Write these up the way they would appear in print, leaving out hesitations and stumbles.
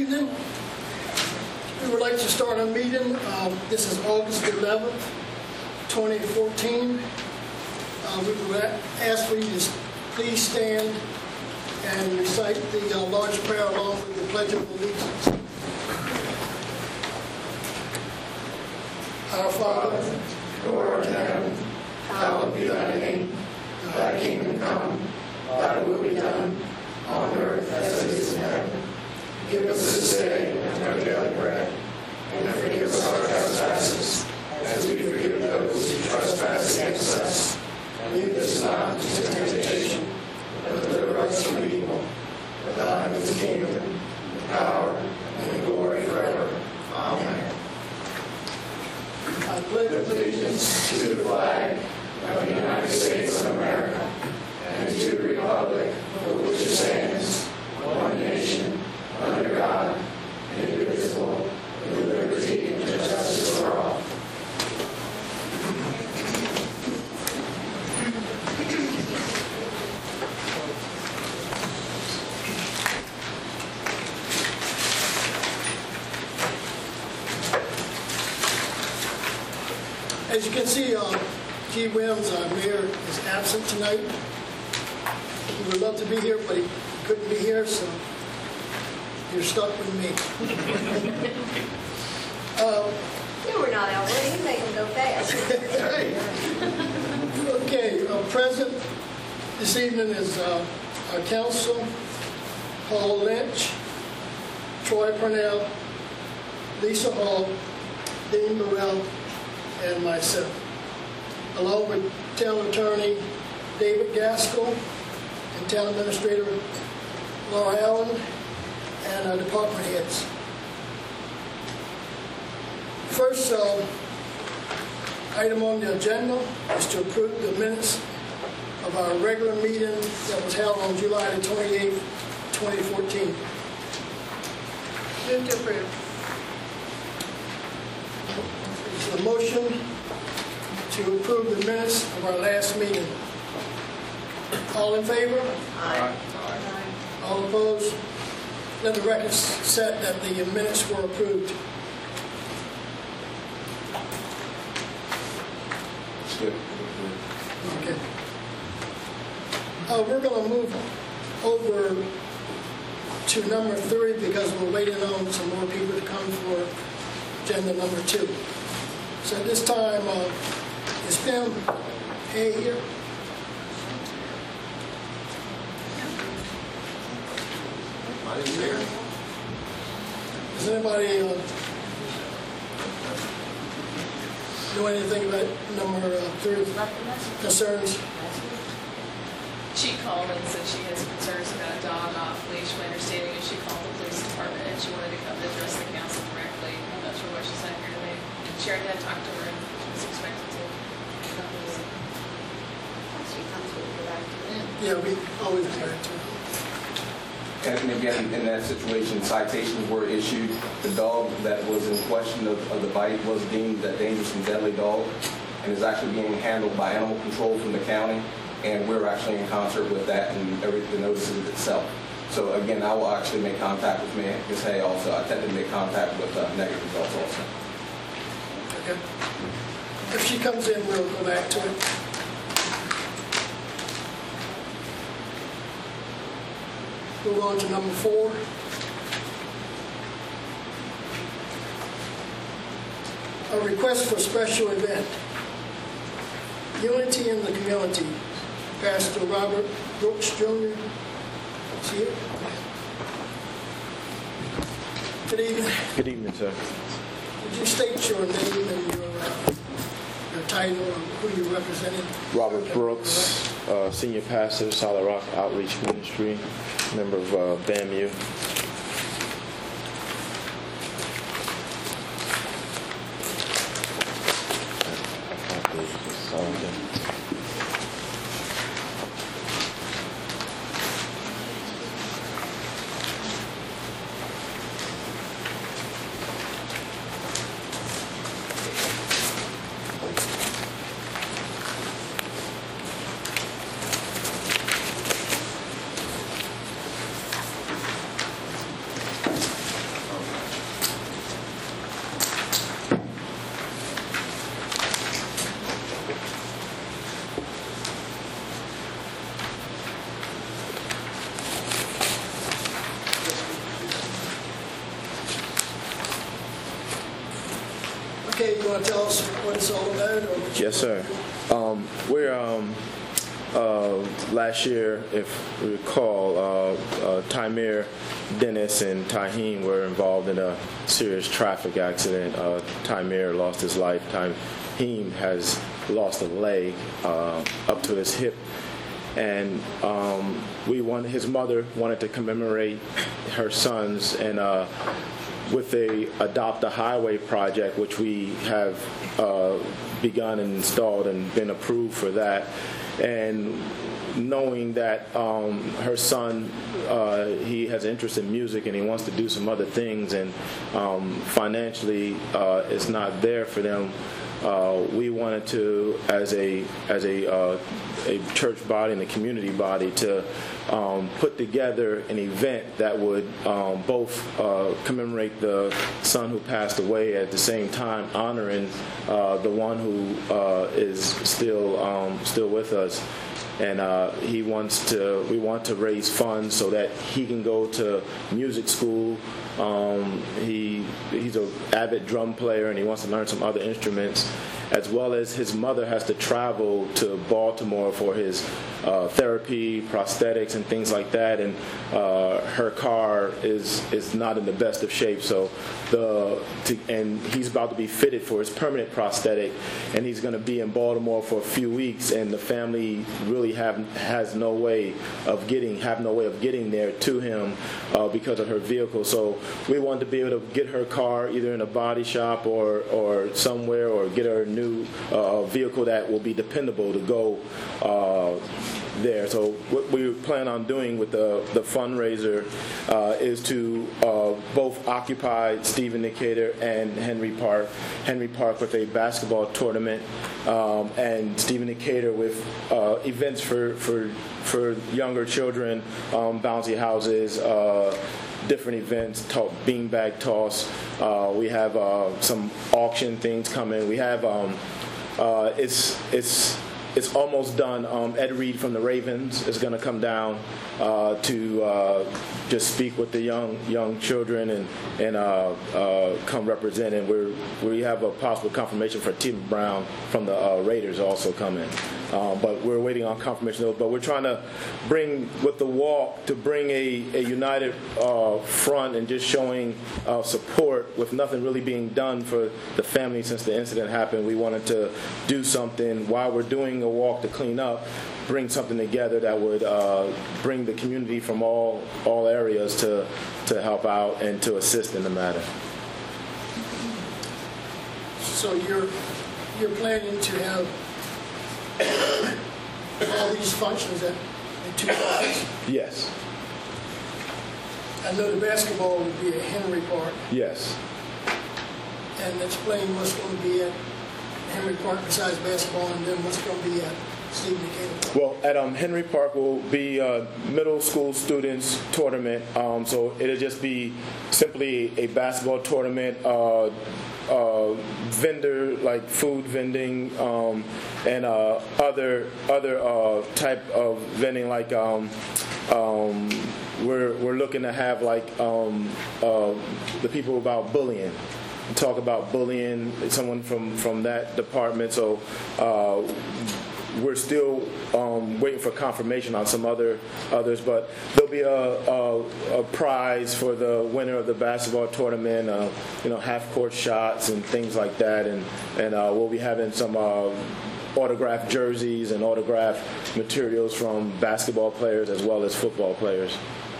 evening. We would like to start our meeting. This is August 11th, 2014. We would ask for you to please stand and recite the Lord's Prayer along with the Pledge of Allegiance. Our Father, who art in heaven, hallowed be thy name. Thy kingdom come, thy will be done, on earth as it is in heaven. Give us this day our daily bread, and forgive us our trespasses, as we forgive those who trespass against us. And lead us not into temptation, but deliver us from evil. For thine is the kingdom, the power, and the glory forever. Amen. I pledge Allegiance to the flag of the United States of America, and to the republic for which it stands, one nation, under God, indivisible, with liberty and justice for all. As you can see, G. Williams, our mayor, is absent tonight. He would love to be here, but he couldn't be here, so you're stuck with me. You were not out there. You make them go fast. Okay, present this evening is our council, Paul Lynch, Troy Purnell, Lisa Hall, Dean Burrell, and myself, along with town attorney David Gaskell and town administrator Laura Allen and our department heads. First item on the agenda is to approve the minutes of our regular meeting that was held on July the 28th, 2014. Move to approve. A motion to approve the minutes of our last meeting. All in favor? Aye. All opposed? Let the record set that the minutes were approved. Good. Okay. We're going to move over to number 3 because we're waiting on some more people to come for agenda number 2. So at this time, is Pam A here? Does anybody know anything about number 3 concerns? She called and said she has concerns about a dog off leash. My understanding is she called the police department and she wanted to come to address the council directly. I'm not sure why she's not here today. She already had talked to her and she was expected to. She comes with the back to them. Yeah, we always do that too. And again, in that situation, citations were issued. The dog that was in question of the bite was deemed a dangerous and deadly dog and is actually being handled by animal control from the county. And we're actually in concert with that and the notices itself. So again, I will actually make contact with Ms. Hay also. I tend to make contact with negative results also. Okay. If she comes in, we'll go back to it. Move on to number 4. A request for special event. Unity in the community. Pastor Robert Brooks Jr. Is he here? Good evening. Good evening, sir. Would you state your name and your title and who you're representing? Robert Brooks, Senior Pastor, Solid Rock Outreach Ministry, member of BAMU. Okay, you want to tell us what it's all about? Or what Yes, sir. We're last year, if you recall, Tymir Dennis and Taheem were involved in a serious traffic accident. Tymir lost his life. Taheem has lost a leg up to his hip. And his mother wanted to commemorate her sons, and with the Adopt a Highway project, which we have begun and installed and been approved for that. And knowing that her son, he has an interest in music and he wants to do some other things, and financially it's not there for them. We wanted to, as a church body and a community body, to put together an event that would both commemorate the son who passed away, at the same time honoring the one who is still with us. And we want to raise funds so that he can go to music school. He's an avid drum player and he wants to learn some other instruments, as well as his mother has to travel to Baltimore for his therapy, prosthetics, and things like that. And her car is not in the best of shape. So and he's about to be fitted for his permanent prosthetic, and he's going to be in Baltimore for a few weeks, and the family really has no way of getting there to him because of her vehicle. So we wanted to be able to get her car either in a body shop or somewhere, or get her a new vehicle that will be dependable to go there. So what we plan on doing with the fundraiser is to both occupy Stephen Decatur and Henry Park with a basketball tournament, and Stephen Decatur with events for younger children, bouncy houses, different events, beanbag toss. We have some auction things coming. We have it's almost done. Ed Reed from the Ravens is going to come down to just speak with the young children and come represent. And we have a possible confirmation for Tim Brown from the Raiders also coming. But we're waiting on confirmation of those. But we're trying to bring, with the walk, to bring a united front and just showing support with nothing really being done for the family since the incident happened. We wanted to do something while we're doing a walk to clean up, bring something together that would bring the community from all areas to help out and to assist in the matter. So you're planning to have all these functions at two parks? Yes. I know the basketball would be at Henry Park. Yes. And explain what's going to be at Henry Park besides basketball, and then what's going to be at Stephen Decatur. Well, at Henry Park will be middle school students tournament. So it'll just be simply a basketball tournament, vendor, like food vending, and other type of vending, like we're looking to have like the people about bullying. Talk about bullying, someone from that department. So we're still waiting for confirmation on some others, but there'll be a prize for the winner of the basketball tournament, half-court shots and things like that, and we'll be having some autographed jerseys and autographed materials from basketball players as well as football players.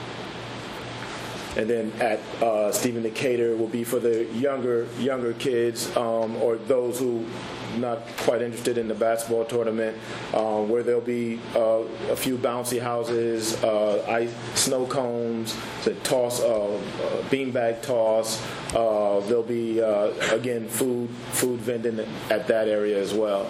And then at Stephen Decatur will be for the younger kids, or those who not quite interested in the basketball tournament, where there'll be a few bouncy houses, snow cones, toss, beanbag toss. There'll be again food vending at that area as well.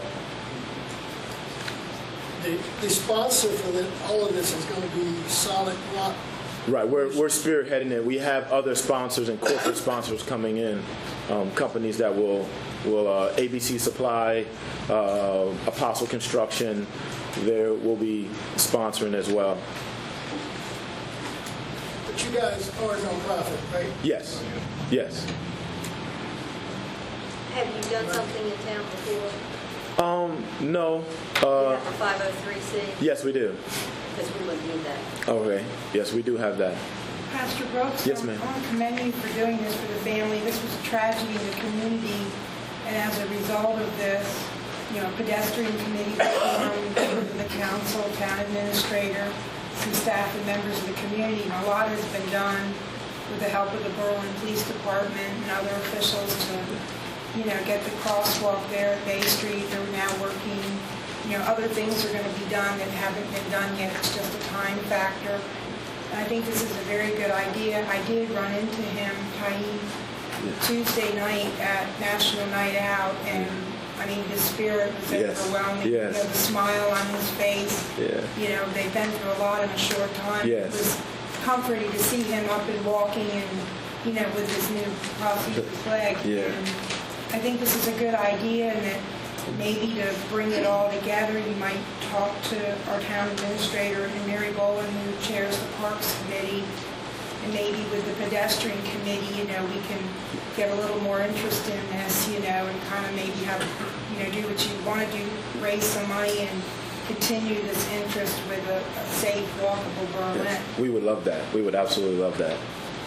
The sponsor for all of this is going to be Solid Rock. Right, we're spearheading it. We have other sponsors and corporate sponsors coming in, companies that will ABC Supply, Apostle Construction, there will be sponsoring as well. But you guys are a nonprofit, right? Yes. Have you done something in town before? No. You have a 503C? Yes, we do. Because we wouldn't need that. Okay. Yes, we do have that. Pastor Brooks, Yes, ma'am. I want to commend you for doing this for the family. This was a tragedy in the community, and as a result of this, pedestrian committee formed, the council, town administrator, some staff and members of the community, and a lot has been done with the help of the Berlin Police Department and other officials to, get the crosswalk there at Bay Street. They're now working. Other things are going to be done that haven't been done yet. It's just a time factor. I think this is a very good idea. I did run into him, Taib, Tuesday night at National Night Out, and his spirit was overwhelming. Yes. The smile on his face. Yeah. They've been through a lot in a short time. Yes. It was comforting to see him up and walking, and with his new prosthetic leg. Yeah. And I think this is a good idea, and that maybe to bring it all together, you might talk to our town administrator and Mary Boland, who chairs the Parks Committee, and maybe with the pedestrian committee, we can get a little more interest in this, and kind of maybe have, do what you want to do, raise some money and continue this interest with a safe, walkable Berlin. Yes. We would love that. We would absolutely love that.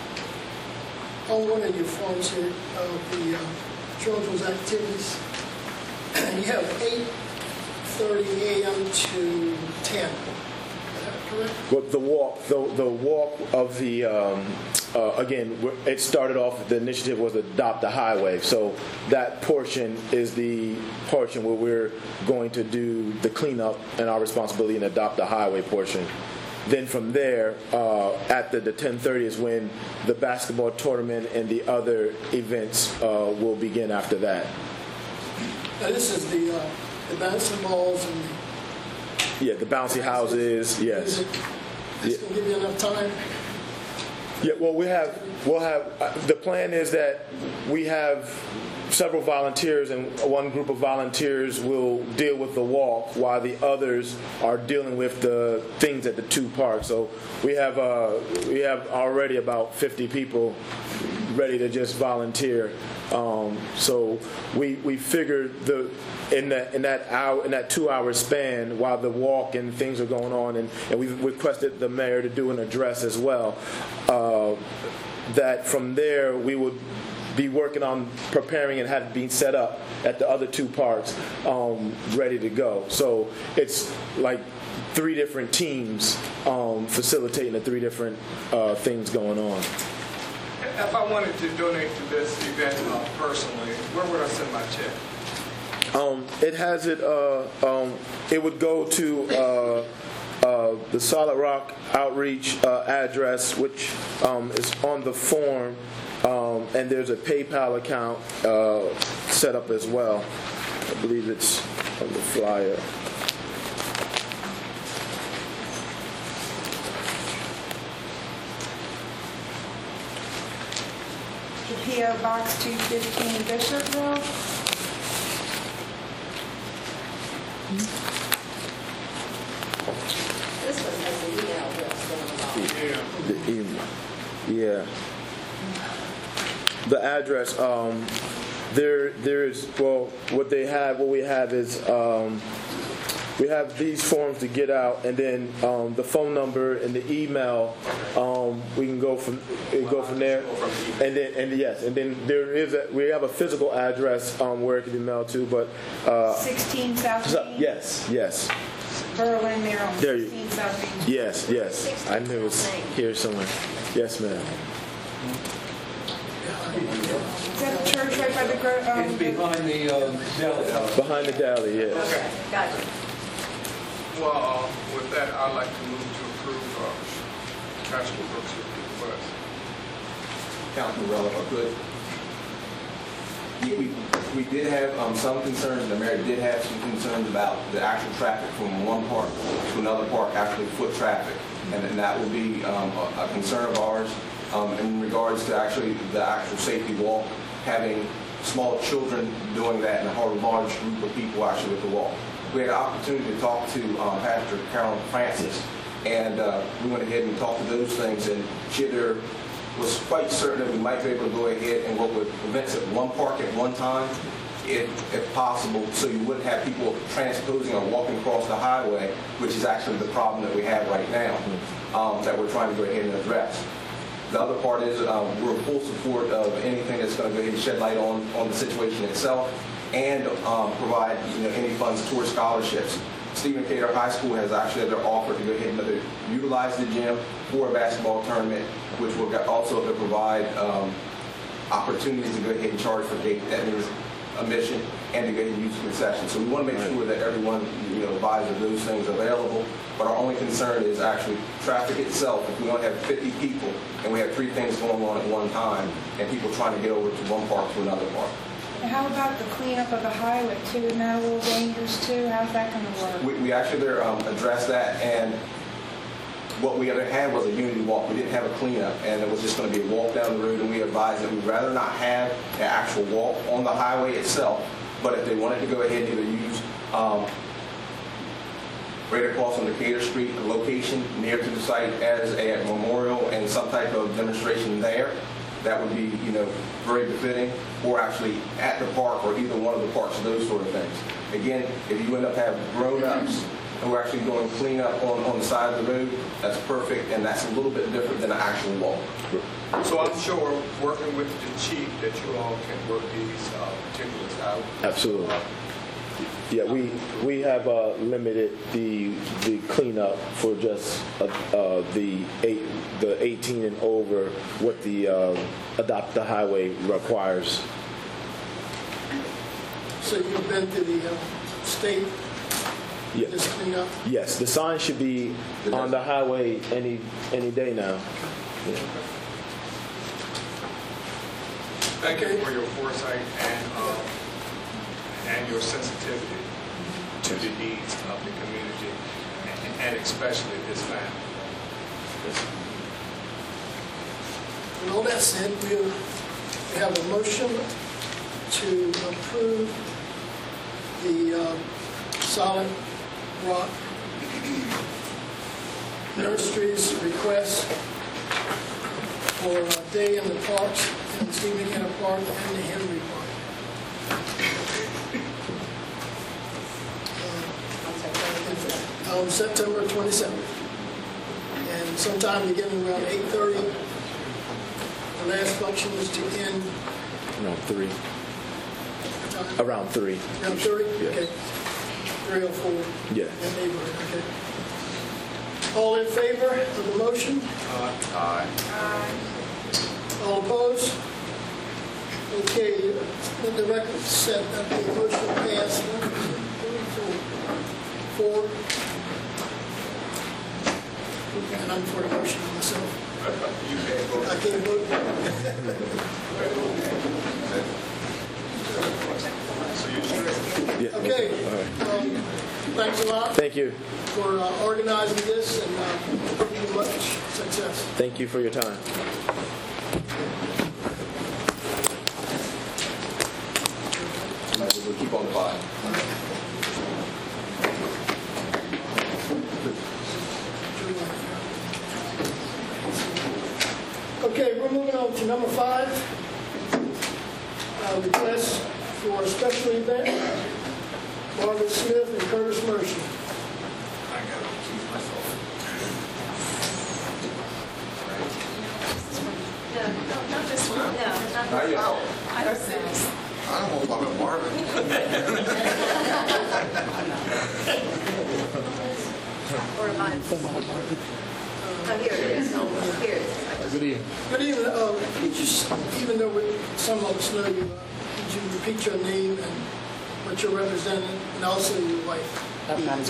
On one of your forms here of the children's activities, you have 8:30 a.m. to 10. Is that correct? Well, the walk of the again, it started off. The initiative was Adopt a Highway, so that portion is the portion where we're going to do the cleanup and our responsibility in Adopt a Highway portion. Then from there, at the 10:30 is when the basketball tournament and the other events will begin after that. Now this is the bouncing balls and the bouncy houses. Yes. music. This going to give you enough time? Yeah. Well, we'll have. The plan is that we have several volunteers, and one group of volunteers will deal with the walk while the others are dealing with the things at the two parks. So we have already about 50 people ready to just volunteer. So we figured in that 2 hour span while the walk and things are going on, and we've requested the mayor to do an address as well. That from there we would be working on preparing and have been set up at the other two parks, ready to go. So it's like 3 different teams facilitating the 3 different things going on. If I wanted to donate to this event personally, where would I send my check? It has it. It would go to the Solid Rock Outreach address, which is on the form. And there's a PayPal account set up as well. I believe it's on the flyer. The P.O. Box 215, Bishopville. This one has the email address going on. The email. Yeah. The address, there is, what we have is, we have these forms to get out, and then the phone number and the email, we can go from there, and then we have a physical address where it can be mailed to, but 16 South Main. Yes. Berlin, Maryland. There 16 South Main. Yes. I knew it was here somewhere. Yes, ma'am. Is that the church right by the It's behind the deli. Behind the deli, yes. Okay, gotcha. Well, with that, I'd like to move to approve Pastor Brooks' request. Councilman Rella, if I could. We did have some concerns, and the mayor did have some concerns about the actual traffic from one park to another park, actually foot traffic. And then that will be a concern of ours in regards to actually the actual safety walk, having small children doing that and a whole large group of people actually at the walk. We had an opportunity to talk to Pastor Carolyn Francis, and we went ahead and talked to those things, and she had was quite certain that we might be able to go ahead and work with events at one park at one time, if possible, so you wouldn't have people transposing or walking across the highway, which is actually the problem that we have right now, that we're trying to go ahead and address. The other part is we're in full support of anything that's going to go ahead and shed light on the situation itself and provide any funds towards scholarships. Stephen Cater High School has actually their offer to go ahead and utilize the gym for a basketball tournament, which will also provide opportunities to go ahead and charge for gate, that means admission, and to go ahead and use concessions. So we want to make sure that everyone buys those things available. But our only concern is actually traffic itself. If we only have 50 people and we have 3 things going on at one time and people trying to get over to one park to another park. And how about the cleanup of the highway too? Isn't that a little dangerous too? How's that going to work? We actually addressed that, and what we had was a unity walk. We didn't have a cleanup, and it was just going to be a walk down the road, and we advised that we'd rather not have an actual walk on the highway itself, but if they wanted to go ahead and either use right across on Decatur Street, a location near to the site as a memorial and some type of demonstration there, that would be, very befitting, or actually at the park or either one of the parks, those sort of things. Again, if you end up having grown-ups and we're actually doing cleanup on the side of the road, that's perfect, and that's a little bit different than an actual walk. So I'm sure, working with the chief, that you all can work these particulars out. Absolutely. Yeah, we have limited the cleanup for just the 18 and over what the Adopt the Highway requires. So you've been to the state? Yeah. This cleanup? Yes, the sign should be on the highway any day now. Thank you for your foresight and your sensitivity to the needs of the community, and especially this family. With all that said, we have a motion to approve the Solid Rock Nursery's request for a day in the parks, in the Stephen Cater Park and the Henry Park. On September 27th. And sometime beginning around 8:30. The last function is to end Around 3. time. Around 3. Around 30? Yeah. Okay. 3:04. Yeah. That neighborhood, okay. All in favor of the motion? Aye. All opposed? Okay, let the record set that the motion passed. 1, 2, 3, 4. And I'm for the motion myself. You can't vote. I can't vote. So you should. Yeah. Okay. All right. Thanks a lot Thank you. for organizing this, and wishing you much success. Thank you for your time. We'll keep on the file. Okay, we're moving on to number 5. Request for a special event. Margaret Smith and Curtis Mercer. I got to keep myself. No, not this one. No, not Not this yet. one. Item 6. I don't know about Marvin. Or mine. Oh, here it is. Oh, here it is. Good evening. Good evening. Could you, even though some of us know you, could you repeat your name and what you're representing, and also your wife? I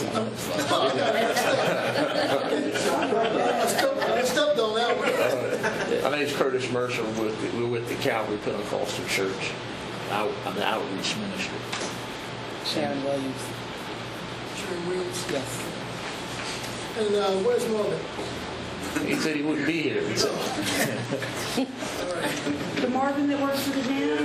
stepped on that one. My name's Curtis Mercer. We're with the Calvary Pentecostal Church. I'm the outreach minister. Sharon Williams. Sharon Williams. Yes. And where's Marvin? He said he wouldn't be here. All right. The Marvin that works for the town?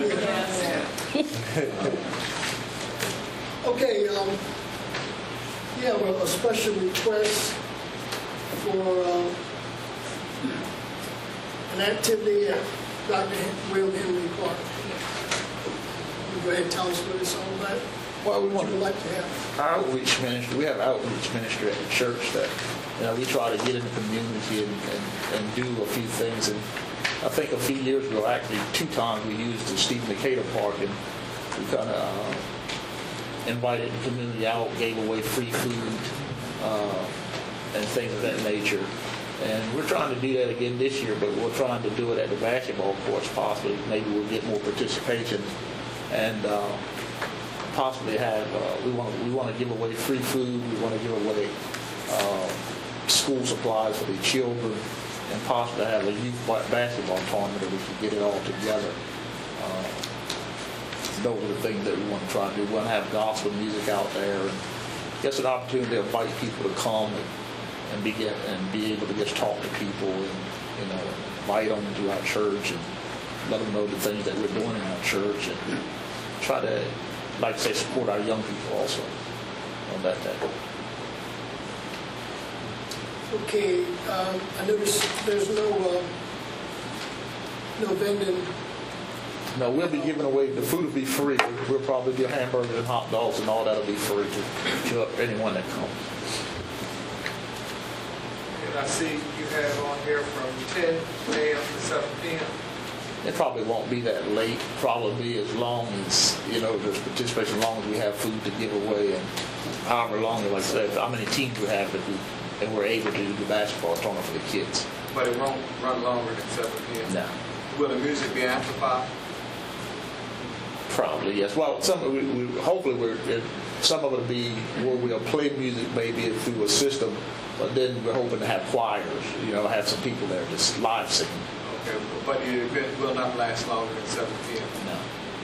Okay, we have a special request for an activity at Dr. Will Henry Park. Go ahead and tell us what it's all about. Well, we What want you would like to have. outreach ministry. We have outreach ministry at the church that we try to get in the community and do a few things. And I think a few years ago, actually 2 times, we used the Stephen Decatur Park, and we kind of invited the community out, gave away free food and things of that nature. And we're trying to do that again this year, but we're trying to do it at the basketball courts possibly. Maybe we'll get more participation and possibly have, we want to give away free food, we want to give away school supplies for the children, and possibly have a youth basketball tournament that we can get it all together. Those are the things that we want to try to do. We want to have gospel music out there, and just an opportunity to invite people to come and be able to just talk to people and invite them to our church and let them know the things that we're doing in our church, and try to, like I say, support our young people also on that day. Okay, I noticed there's no vending. No, we'll be giving away, the food will be free. We'll probably do hamburgers and hot dogs and all that will be free to anyone that comes. And I see you have on here from 10 a.m. to 7 p.m. It probably won't be that late, probably as long as, there's participation, as long as we have food to give away, and however long, like I said, how many teams we have and we're able to do the basketball tournament for the kids. But it won't run longer than 7 p.m. No. Will the music be amplified? Probably, yes. Well, hopefully some of it will be where we'll play music maybe through a system, but then we're hoping to have choirs, have some people there just live singing. Okay, but the event will not last longer than 7 p.m. No.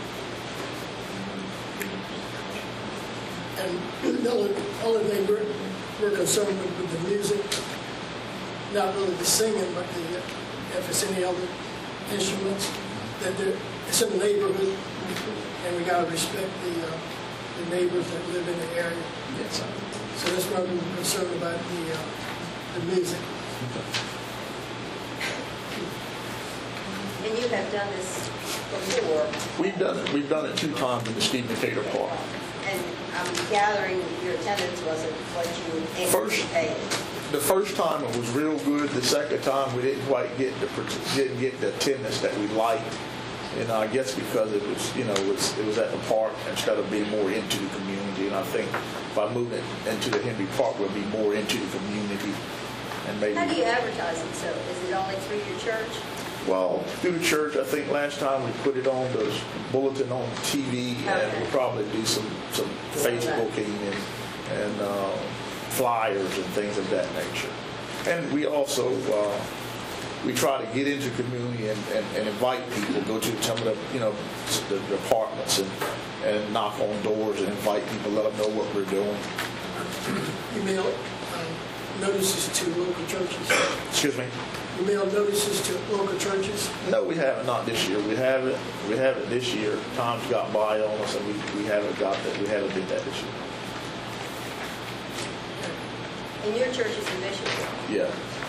And the only thing we're concerned with the music, not really the singing, but if it's any other instruments, that it's in the neighborhood, and we got to respect the neighbors that live in the area. Yes, sir. So that's why we're concerned about the music. And you have done this before. We've done it 2 times in the Stephen Decatur Park. And I'm gathering your attendance wasn't what you anticipated. The first time it was real good. The second time we didn't quite get the attendance that we liked. I guess because it was, it was at the park instead of being more into the community. And I think by moving it into the Henry Park, we'll be more into the community. And maybe. How do you advertise it? So is it only through your church? Well, through the church, I think last time we put it on the bulletin on TV, and we'll probably do some Facebooking and flyers and things of that nature. And we also we try to get into the community and invite people, go to some of the apartments and knock on doors and invite people, let them know what we're doing. You mail notices to local churches. Excuse me? You mail notices to local churches? No, we haven't. Not this year. We haven't this year. Time's got by on us, and we haven't got that. We haven't did that this year. And your church is in Michigan? Yeah.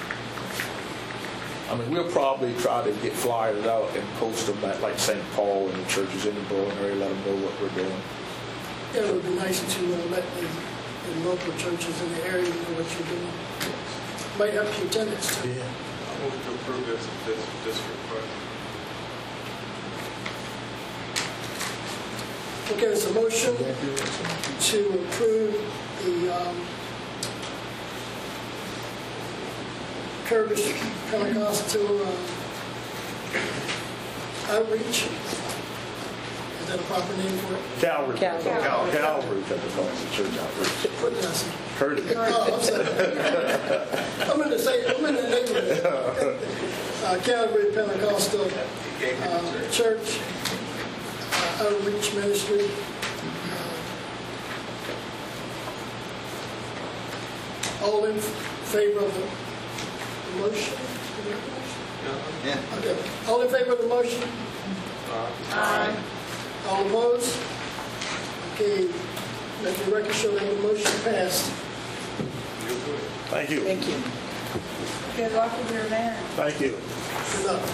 I mean, we'll probably try to get flyers out and post them at like St. Paul and the churches in the Berlin area, let them know what we're doing. Yeah, it would be nice to let the local churches in the area know what you're doing. Might help your attendance too. Yeah. I move to approve this request. Okay, there's a motion to approve the Curtis Pentecostal outreach. Is that a proper name for it? Calvary Pentecostal Church outreach. What did I say? Curtis. Oh, I'm sorry. I'm in the neighborhood. Calvary Pentecostal Church outreach ministry. All in favor of the motion? Yeah. Okay. All in favor of the motion? Aye. All opposed? Okay. Let the record show that the motion passed. Thank you. Thank you. Good luck with your event. Thank you. Good luck.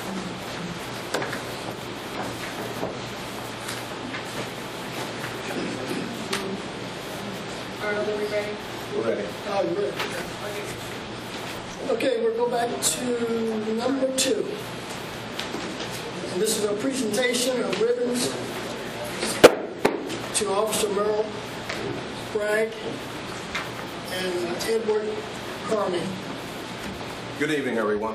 Arnold, are we ready? We're ready. Oh, you're ready. Okay, we'll go back to number 2. And this is a presentation of ribbons to Officer Merle Bragg and Edward Carney. Good evening, everyone.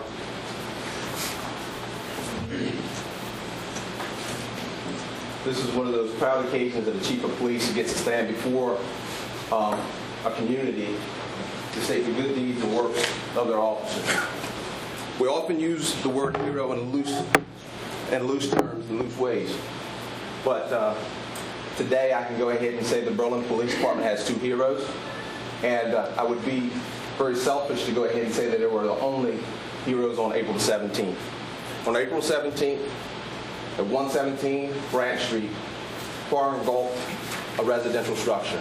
This is one of those proud occasions that the chief of police gets to stand before a community to state the good deeds and works of their officers. We often use the word hero in loose terms, in loose ways. But today I can go ahead and say the Berlin Police Department has 2 heroes. And I would be very selfish to go ahead and say that they were the only heroes on April 17th. On April 17th, at 117 Branch Street, fire engulfed a residential structure.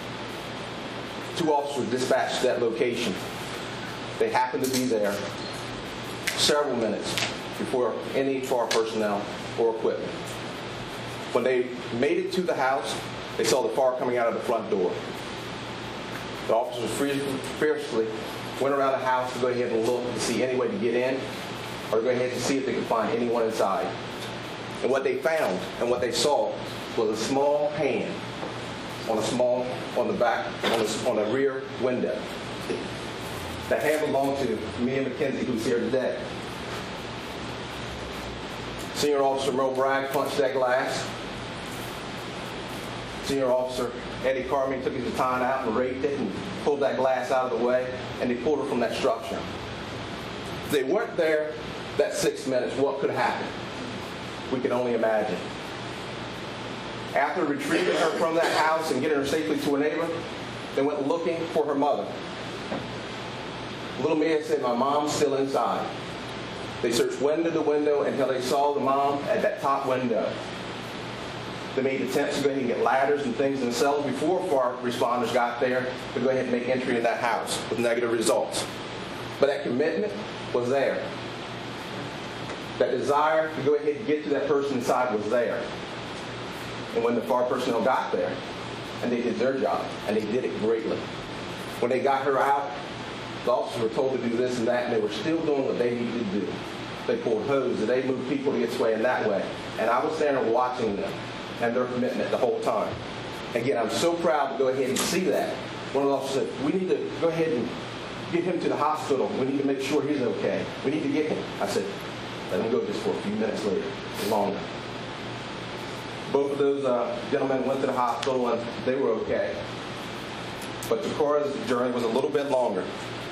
2 officers dispatched to that location. They happened to be there several minutes before any fire personnel or equipment. When they made it to the house, they saw the fire coming out of the front door. The officers fiercely went around the house to go ahead and look to see any way to get in or to go ahead and see if they could find anyone inside. And what they found and what they saw was a small hand on the rear window. That hand belonged to Mia McKenzie, who's here today. Senior Officer Merle Bragg punched that glass. Senior Officer Eddie Carmine took his baton out and raked it and pulled that glass out of the way, and they pulled her from that structure. If they weren't there that 6 minutes, what could have happened? We can only imagine. After retrieving her from that house and getting her safely to a neighbor, they went looking for her mother. Little Mia said, "My mom's still inside." They searched window to window until they saw the mom at that top window. They made attempts to go ahead and get ladders and things themselves before fire responders got there to go ahead and make entry in that house with negative results. But that commitment was there. That desire to go ahead and get to that person inside was there. And when the fire personnel got there, and they did their job, and they did it greatly. When they got her out, the officers were told to do this and that, and they were still doing what they needed to do. They pulled hoses, they moved people to get sway in that way. And I was standing there watching them and their commitment the whole time. Again, I'm so proud to go ahead and see that. One of the officers said, "We need to go ahead and get him to the hospital. We need to make sure he's okay. We need to get him." I said, "Let him go just for a few minutes later, longer." Both of those gentlemen went to the hospital and they were okay. But Takara's journey was a little bit longer,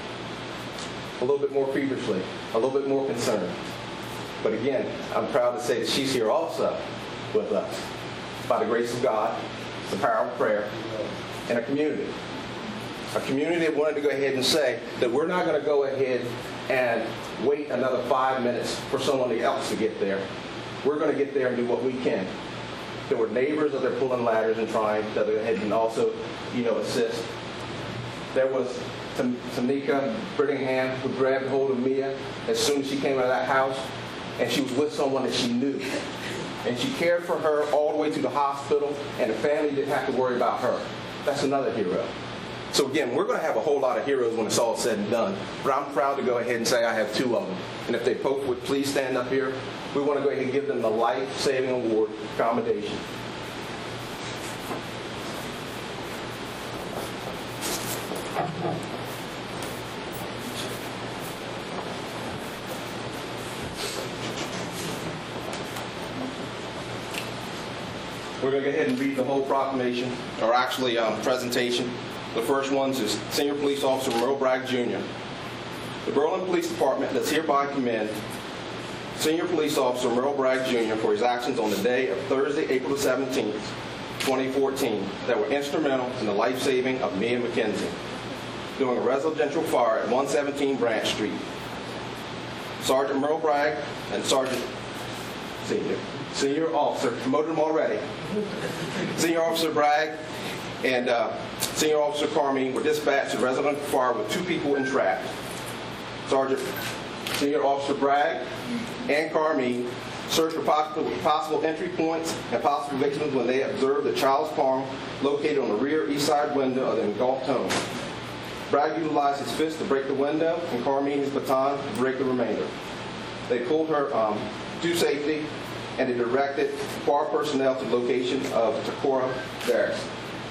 a little bit more feverishly, a little bit more concerned. But again, I'm proud to say that she's here also with us. By the grace of God, the power of prayer, and a community. A community that wanted to go ahead and say that we're not going to go ahead and wait another 5 minutes for someone else to get there. We're going to get there and do what we can. There were neighbors that are pulling ladders and trying to go ahead and also, assist. There was Tanika Brittingham, who grabbed hold of Mia as soon as she came out of that house, and she was with someone that she knew. And she cared for her all the way to the hospital, and the family didn't have to worry about her. That's another hero. So again, we're going to have a whole lot of heroes when it's all said and done. But I'm proud to go ahead and say I have 2 of them. And if they both would please stand up here, we want to go ahead and give them the Life-Saving Award commendation. We're going to go ahead and read the whole proclamation, or actually presentation. The first one is Senior Police Officer Merle Bragg, Jr. The Berlin Police Department does hereby commend Senior Police Officer Merle Bragg, Jr. for his actions on the day of Thursday, April 17, 2014, that were instrumental in the life-saving of Mia McKenzie during a residential fire at 117 Branch Street. Sergeant Merle Bragg and Senior Officer, promoted them already. Senior Officer Bragg and Senior Officer Carmine were dispatched to residential fire with 2 people entrapped. Sergeant Senior Officer Bragg and Carmine searched for possible entry points and possible victims when they observed the child's palm located on the rear east side window of the engulfed home. Bragg utilized his fist to break the window and Carmine his baton to break the remainder. They pulled her to safety and they directed FAR personnel to the location of Takora Barracks.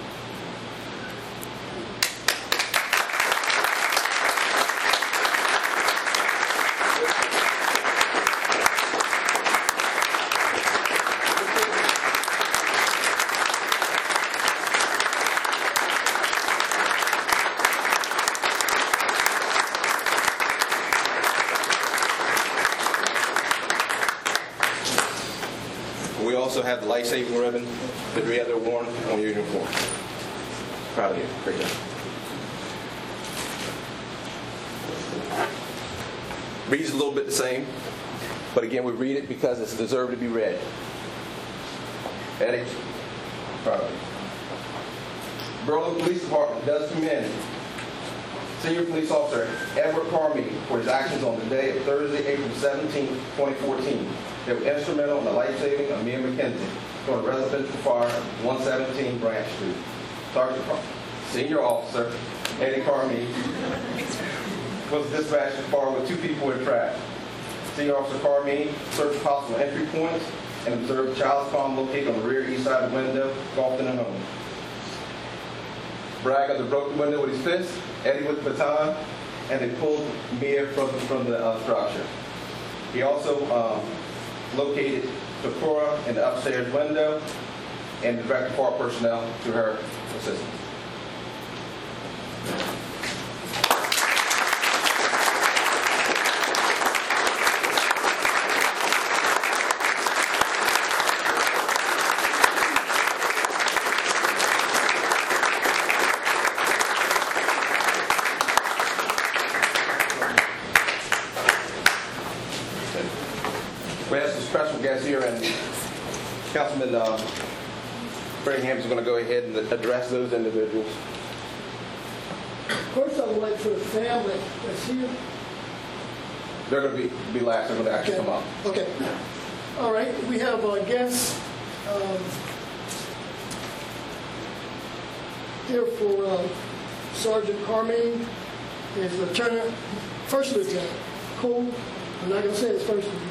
We also have the life-saving ribbon that we have there worn on your uniform. Proud of you. Great job. Reads a little bit the same, but again, we read it because it's deserved to be read. Eddie, proud of you. Berlin Police Department does commend Senior Police Officer Edward Carmine for his actions on the day of Thursday, April 17, 2014. They were instrumental in the life-saving of Mia McKenzie during a residential fire at 117 Branch Street. Sergeant Senior Officer Eddie Carmine was dispatched to the fire with 2 people in track. Senior Officer Carmine searched possible entry points and observed the child's palm located on the rear east side of the window, engulfed in a home. Bragg broke the window with his fist, Eddie with the baton, and they pulled Mia from the structure. He also located Takora in the upstairs window and directed FAR personnel to her assistance. We have some special guests here, and Councilman Birmingham is going to go ahead and address those individuals. First, I would like for the family that's here. They're going to be last. They're going to actually come up. Okay. All right. We have our guests here for Sergeant Carmine, his Lieutenant, First Lieutenant Cole. I'm not going to say his first name.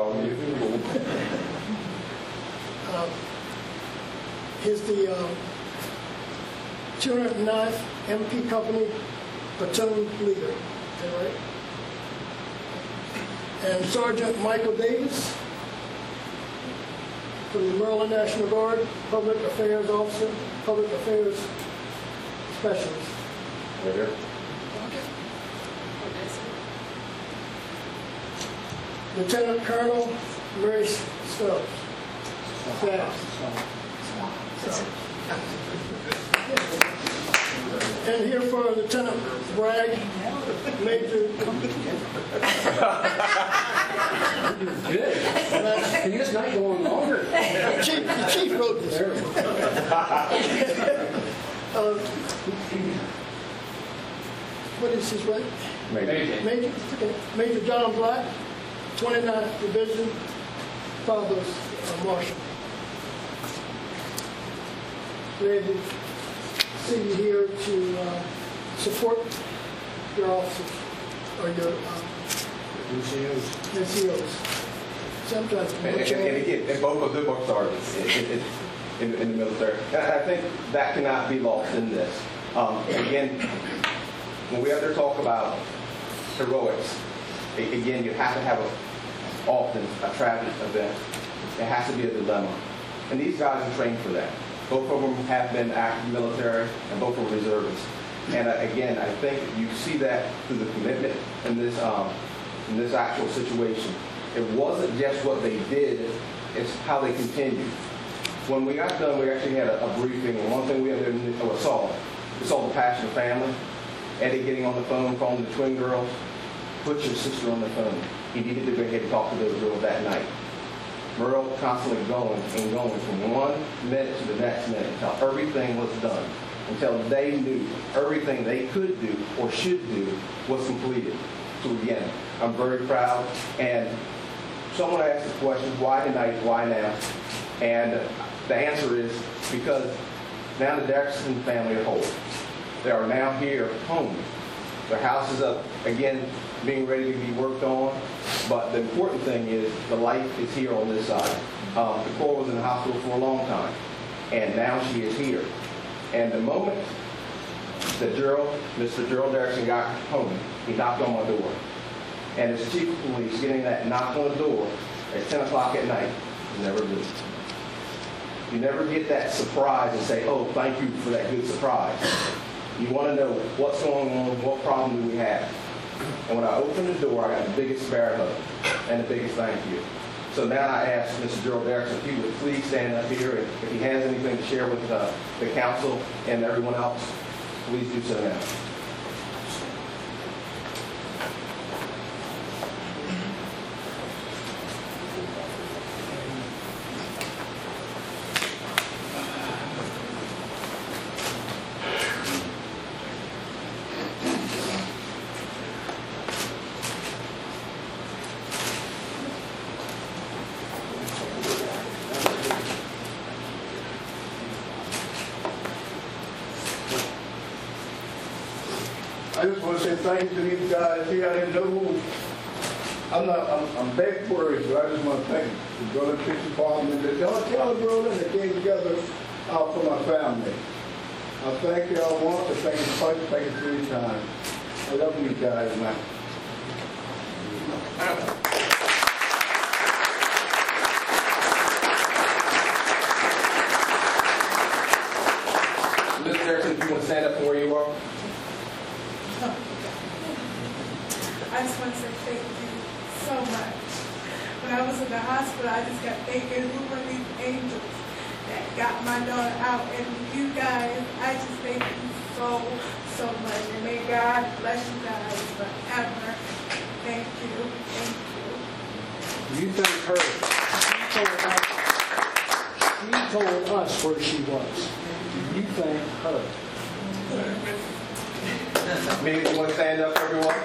He's the 209th MP Company platoon leader. Is that right? And Sergeant Michael Davis from the Maryland National Guard, Public Affairs Officer, Public Affairs Specialist. Right here. Lieutenant Colonel Mary Stubbs. And here for Lieutenant Bragg, Major. Good. Can you just not go on longer? The chief wrote this. What is his rank? Major. Okay. Major John Black, 29th Division, Provost Marshal. Glad to see you here to support your officers or your NCOs. Sometimes. And again, both of them are sergeants in the military. And I think that cannot be lost in this. Again, when we ever talk about heroics, again, you have to have often a tragic event. It has to be a dilemma. And these guys are trained for that. Both of them have been active military, and both are reservists. And again, I think you see that through the commitment in this actual situation. It wasn't just what they did, it's how they continued. When we got done, we actually had a briefing, and one thing we saw the passion of family. Eddie getting on the phone, calling the twin girls. Put your sister on the phone. He needed to go ahead and talk to those girls that night. Merle constantly going and going from 1 minute to the next minute until everything was done, until they knew everything they could do or should do was completed. So again, I'm very proud. And someone asked the question, why tonight, why now? And the answer is because now the Jackson family are whole. They are now here home. Their house is up, again, being ready to be worked on. But the important thing is the life is here on this side. Nicole was in the hospital for a long time, and now she is here. And the moment that Mr. Gerald Derrickson got home, he knocked on my door. And as chief of police, getting that knock on the door at 10 o'clock at night is never good. You never get that surprise and say, oh, thank you for that good surprise. You want to know what's going on, what problem do we have. And when I opened the door, I got the biggest bear hug and the biggest thank you. So now I ask Mr. Gerald Derrickson if he would please stand up here, and if he has anything to share with the council and everyone else, please do so now. I just want to say thank you to these guys here. I didn't know who. I'm back worried, but I just want to thank the Berlin Police Department. Tell the Berlin that came together for my family. I thank you all once, I thank you twice, I thank you 3 times. I love you guys, man. Mr. Derrickson, if you want to stand up from where you are. I just want to say thank you so much. When I was in the hospital, I just got thinking, who were these angels that got my daughter out? And you guys, I just thank you so much. And may God bless you guys forever. Thank you. Thank you. You thank her. She told us where she was. You thank her. Maybe you want to stand up, everyone?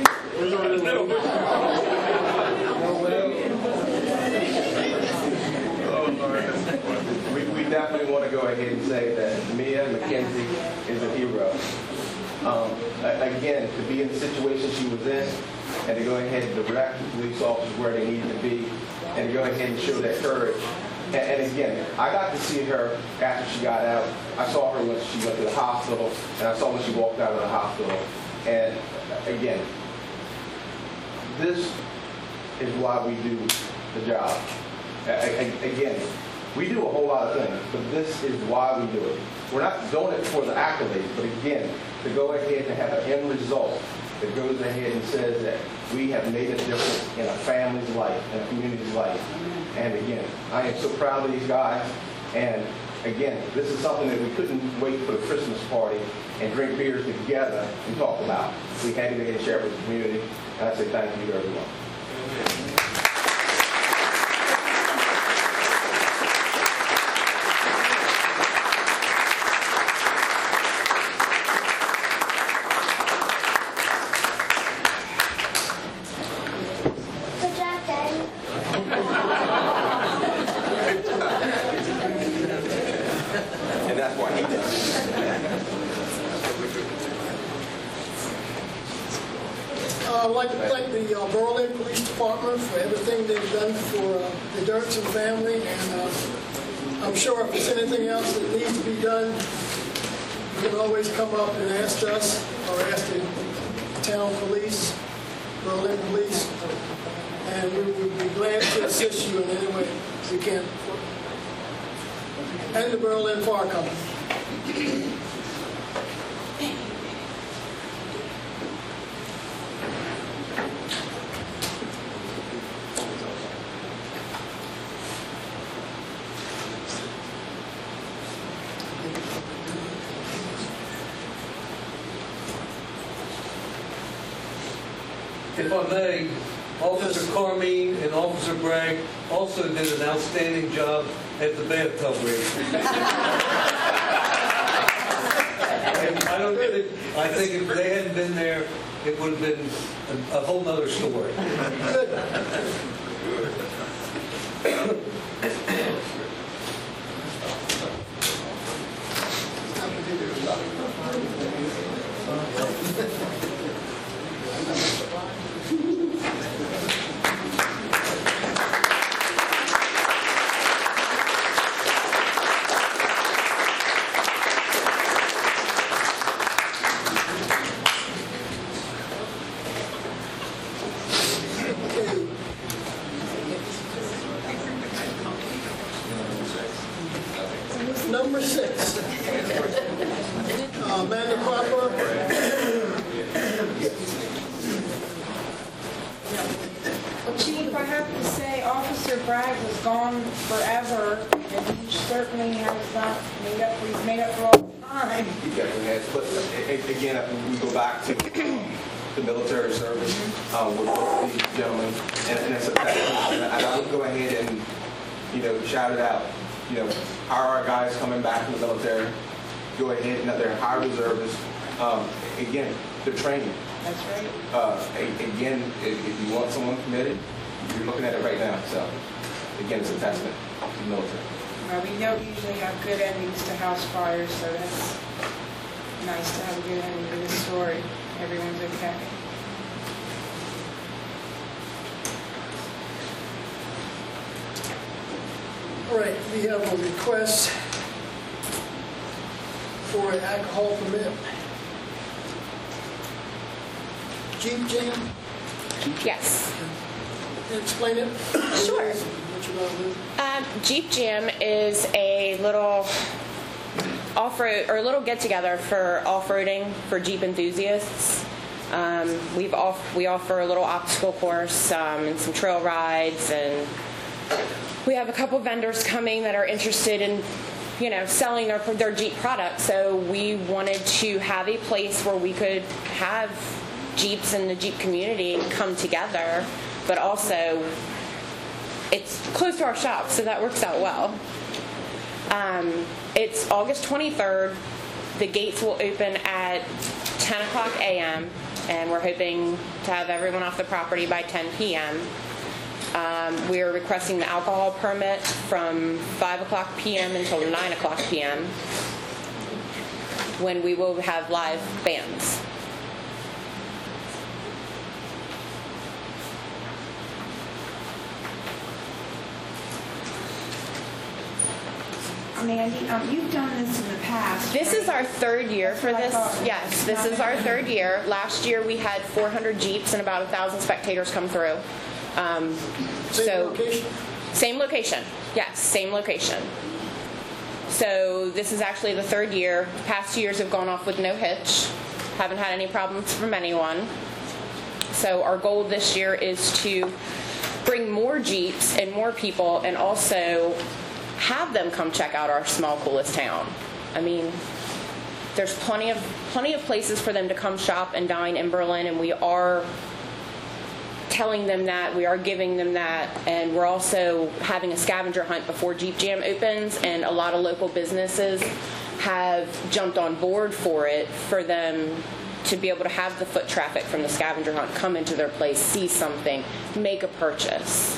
We definitely want to go ahead and say that Mia McKenzie is a hero. Again, to be in the situation she was in, and to go ahead and direct the police officers where they needed to be, and to go ahead and show that courage. And again, I got to see her after she got out. I saw her when she went to the hospital, and I saw when she walked out of the hospital. And again, this is why we do the job. Again, we do a whole lot of things, but this is why we do it. We're not doing it for the accolades, but again, to go ahead and have an end result that goes ahead and says that we have made a difference in a family's life, in a community's life. And again, I am so proud of these guys. And again, this is something that we couldn't wait for the Christmas party and drink beers together and talk about. We had to get and share it with the community. And I say thank you to everyone. I'd like to thank the Berlin Police Department for everything they've done for the Derrickson family, and I'm sure if there's anything else that needs to be done, you can always come up and ask us or ask the town police, Berlin Police, and we would be glad to assist you in any way we can. And the Berlin Fire Company. If I may, Officer Carmine and Officer Bragg also did an outstanding job at the bathtub race. I don't think, I think if they hadn't been there, it would have been a whole nother story. Number 6. Amanda Cropper. Chief, I have to say, Officer Bragg was gone forever, and he certainly has not he's made up for all the time. He definitely has. But again, we go back to the military service with both of these gentlemen, and it's a testament. And I would go ahead and, shout it out. How are our guys coming back from the military? Go ahead, they're high reservists. Again, they're training. That's right. Again, if you want someone committed, you're looking at it right now. So, again, it's a testament to the military. Well, we don't usually have good endings to house fires, so that's nice to have a good ending to this story. Everyone's okay. All right, we have a request for an alcohol permit. Jeep Jam, Yes. explain it. Sure. What you want to do. Jeep Jam is a little off-road or a little get-together for off-roading for Jeep enthusiasts. We offer a little obstacle course and some trail rides, and we have a couple vendors coming that are interested in, selling their Jeep products. So we wanted to have a place where we could have Jeeps in the Jeep community come together, but also it's close to our shop, so that works out well. It's August 23rd. The gates will open at 10 o'clock a.m., and we're hoping to have everyone off the property by 10 p.m. We are requesting the alcohol permit from 5 o'clock p.m. until 9 o'clock p.m., when we will have live bands. Mandy, you've done this in the past. This is our third year for this. Yes, this is our third year. Last year we had 400 Jeeps and about 1,000 spectators come through. Same location? Same location. Yes, same location. So this is actually the third year. The past 2 years have gone off with no hitch. Haven't had any problems from anyone. So our goal this year is to bring more Jeeps and more people, and also have them come check out our small, coolest town. I mean, there's plenty of places for them to come shop and dine in Berlin, and we are telling them that, we are giving them that, and we're also having a scavenger hunt before Jeep Jam opens, and a lot of local businesses have jumped on board for it, for them to be able to have the foot traffic from the scavenger hunt come into their place, see something, make a purchase.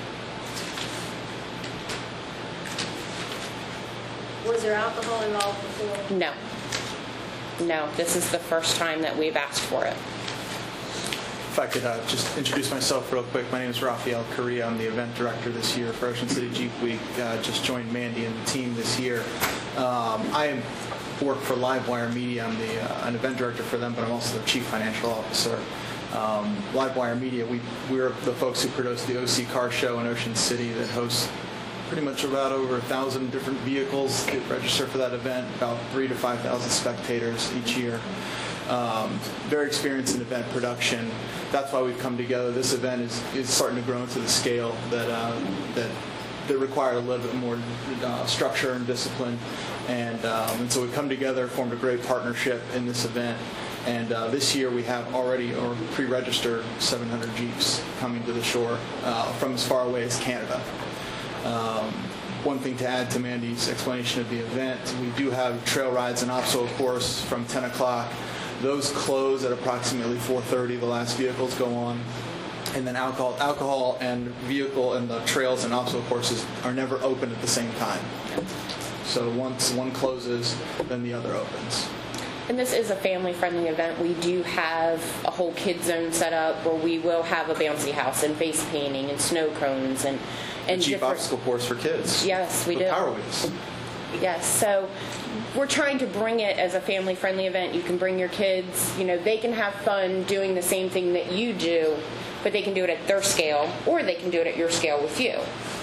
Was there alcohol involved before? No. No, this is the first time that we've asked for it. If I could just introduce myself real quick. My name is Rafael Correa. I'm the event director this year for Ocean City Jeep Week. Just joined Mandy and the team this year. I work for Livewire Media. I'm an event director for them, but I'm also the chief financial officer. Livewire Media, we're the folks who produce the OC Car Show in Ocean City that hosts pretty much about over 1,000 different vehicles that register for that event, about 3,000 to 5,000 spectators each year. Very experienced in event production. That's why we've come together. This event is starting to grow into the scale that required a little bit more structure and discipline. And so we've come together, formed a great partnership in this event. And this year we have already pre-registered 700 Jeeps coming to the shore from as far away as Canada. one thing to add to Mandy's explanation of the event, we do have trail rides and obstacle course from 10 o'clock. Those close at approximately 4:30. The last vehicles go on. And then alcohol and vehicle and the trails and obstacle courses are never open at the same time. So once one closes, then the other opens. And this is a family-friendly event. We do have a whole kid zone set up where we will have a bouncy house and face painting and snow cones and Jeep obstacle course for kids. Yes, we do. Power wheels. Yes, so we're trying to bring it as a family-friendly event. You can bring your kids. You know, they can have fun doing the same thing that you do, but they can do it at their scale, or they can do it at your scale with you.